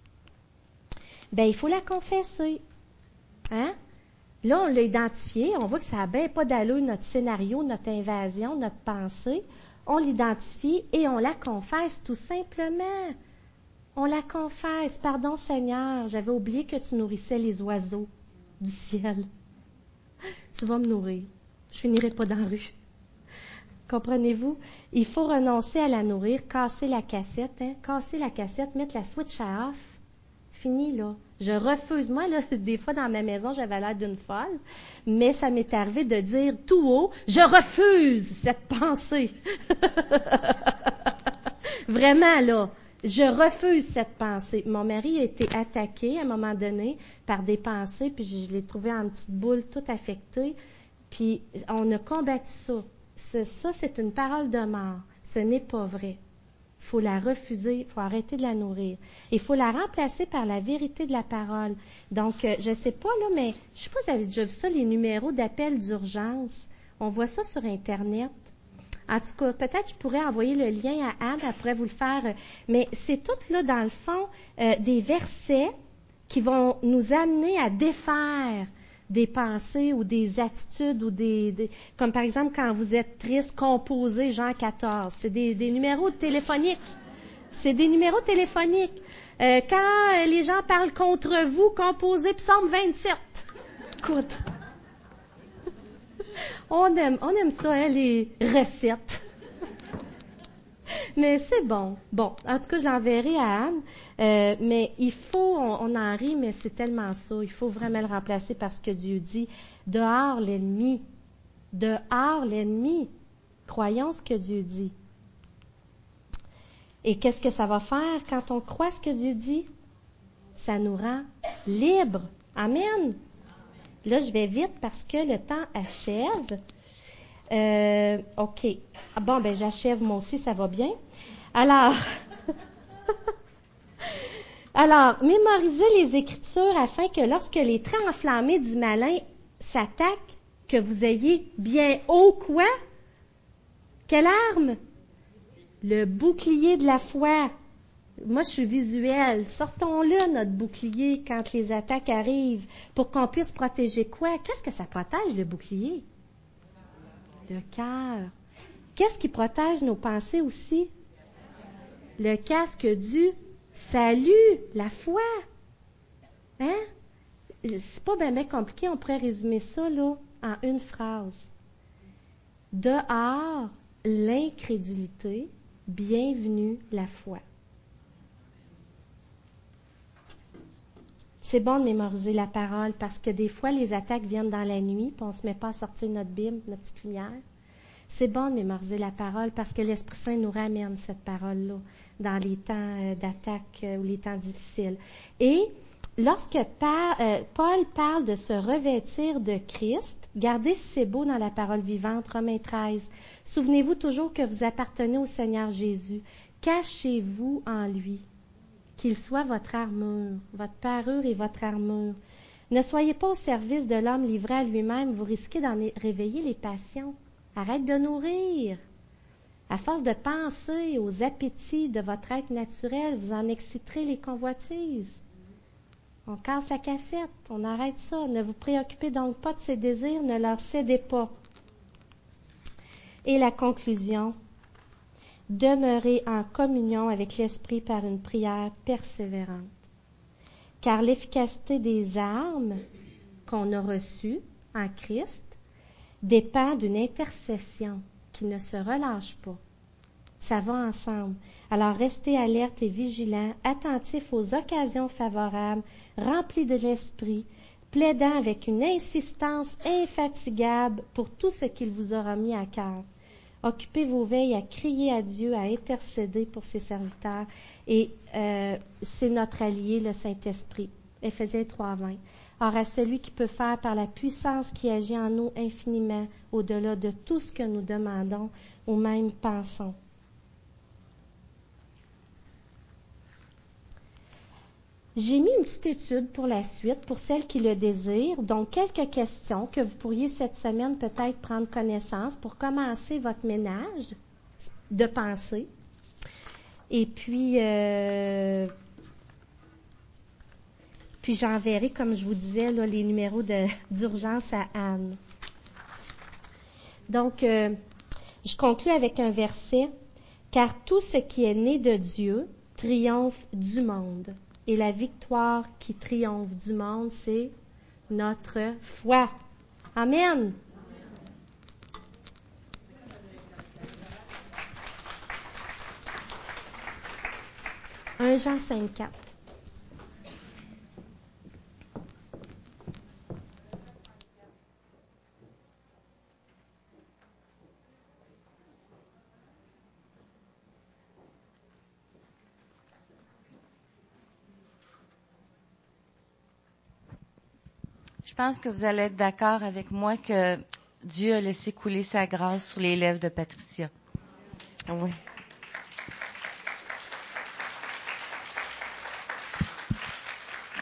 ben il faut la confesser. Hein? Là, on l'a identifié, on voit que ça n'a bien pas d'allure, notre scénario, notre invasion, notre pensée. On l'identifie et on la confesse tout simplement. On la confesse. Pardon Seigneur, j'avais oublié que tu nourrissais les oiseaux du ciel. Tu vas me nourrir. Je finirai pas dans la rue. Comprenez-vous? Il faut renoncer à la nourrir, casser la cassette, hein? Casser la cassette, mettre la switch à off. Fini, là. Je refuse. Moi, là, des fois, dans ma maison, j'avais l'air d'une folle, mais ça m'est arrivé de dire tout haut, je refuse cette pensée. Vraiment, là. Je refuse cette pensée. Mon mari a été attaqué à un moment donné par des pensées, puis je l'ai trouvé en petite boule, toute affectée. Puis on a combattu ça. Ce, ça, c'est une parole de mort. Ce n'est pas vrai. Il faut la refuser, il faut arrêter de la nourrir. Il faut la remplacer par la vérité de la parole. Donc, euh, je ne sais pas, là, mais je ne sais pas si vous avez déjà vu ça, les numéros d'appel d'urgence. On voit ça sur Internet. En tout cas, peut-être je pourrais envoyer le lien à Anne, elle pourrait vous le faire. Mais c'est tout, là, dans le fond, euh, des versets qui vont nous amener à défaire des pensées ou des attitudes ou des, des comme par exemple quand vous êtes triste, composez Jean quatorze. C'est des, des numéros téléphoniques. C'est des numéros téléphoniques. Euh, quand les gens parlent contre vous, composez Psaume vingt-sept. Écoute, on aime, on aime ça, hein, les recettes. Mais c'est bon. Bon, en tout cas, je l'enverrai à Anne. Euh, mais il faut, on, on en rit, mais c'est tellement ça. Il faut vraiment le remplacer par ce que Dieu dit. Dehors l'ennemi. Dehors l'ennemi. Croyons ce que Dieu dit. Et qu'est-ce que ça va faire quand on croit ce que Dieu dit? Ça nous rend libres. Amen. Là, je vais vite parce que le temps achève. Euh, OK. Ah bon, ben j'achève moi aussi, ça va bien. Alors, alors, mémorisez les Écritures afin que lorsque les traits enflammés du malin s'attaquent, que vous ayez bien haut quoi? Quelle arme? Le bouclier de la foi. Moi, je suis visuelle. Sortons-le, notre bouclier, quand les attaques arrivent, pour qu'on puisse protéger quoi? Qu'est-ce que ça protège, le bouclier? Le cœur. Qu'est-ce qui protège nos pensées aussi? Le casque du salut, la foi. Hein? C'est pas bien compliqué, on pourrait résumer ça là, en une phrase. Dehors l'incrédulité, bienvenue la foi. C'est bon de mémoriser la parole parce que des fois, les attaques viennent dans la nuit, puis on ne se met pas à sortir notre Bible, notre petite lumière. C'est bon de mémoriser la parole parce que l'Esprit Saint nous ramène cette parole-là dans les temps d'attaque ou les temps difficiles. Et lorsque Paul parle de se revêtir de Christ, regardez si c'est beau dans la parole vivante, Romains treize. Souvenez-vous toujours que vous appartenez au Seigneur Jésus. Cachez-vous en lui. Qu'il soit votre armure, votre parure et votre armure. Ne soyez pas au service de l'homme livré à lui-même, vous risquez d'en réveiller les passions. Arrête de nourrir. À force de penser aux appétits de votre être naturel, vous en exciterez les convoitises. On casse la cassette, on arrête ça. Ne vous préoccupez donc pas de ces désirs, ne leur cédez pas. Et la conclusion. Demeurez en communion avec l'Esprit par une prière persévérante. Car l'efficacité des armes qu'on a reçues en Christ dépend d'une intercession qui ne se relâche pas. Ça va ensemble. Alors restez alertes et vigilants, attentifs aux occasions favorables, remplis de l'Esprit, plaidant avec une insistance infatigable pour tout ce qu'il vous aura mis à cœur. Occupez vos veilles à crier à Dieu, à intercéder pour ses serviteurs. Et euh, c'est notre allié, le Saint-Esprit. Éphésiens trois vingt. Or, à celui qui peut faire par la puissance qui agit en nous infiniment, au-delà de tout ce que nous demandons ou même pensons. J'ai mis une petite étude pour la suite, pour celles qui le désirent. Donc, quelques questions que vous pourriez cette semaine peut-être prendre connaissance pour commencer votre ménage de pensée. Et puis, euh, puis j'enverrai, comme je vous disais, là, les numéros de, d'urgence à Anne. Donc, euh, je conclue avec un verset. « Car tout ce qui est né de Dieu triomphe du monde. » Et la victoire qui triomphe du monde, c'est notre foi. Amen. un Jean cinq quatre. Je pense que vous allez être d'accord avec moi que Dieu a laissé couler sa grâce sur les lèvres de Patricia. Oui.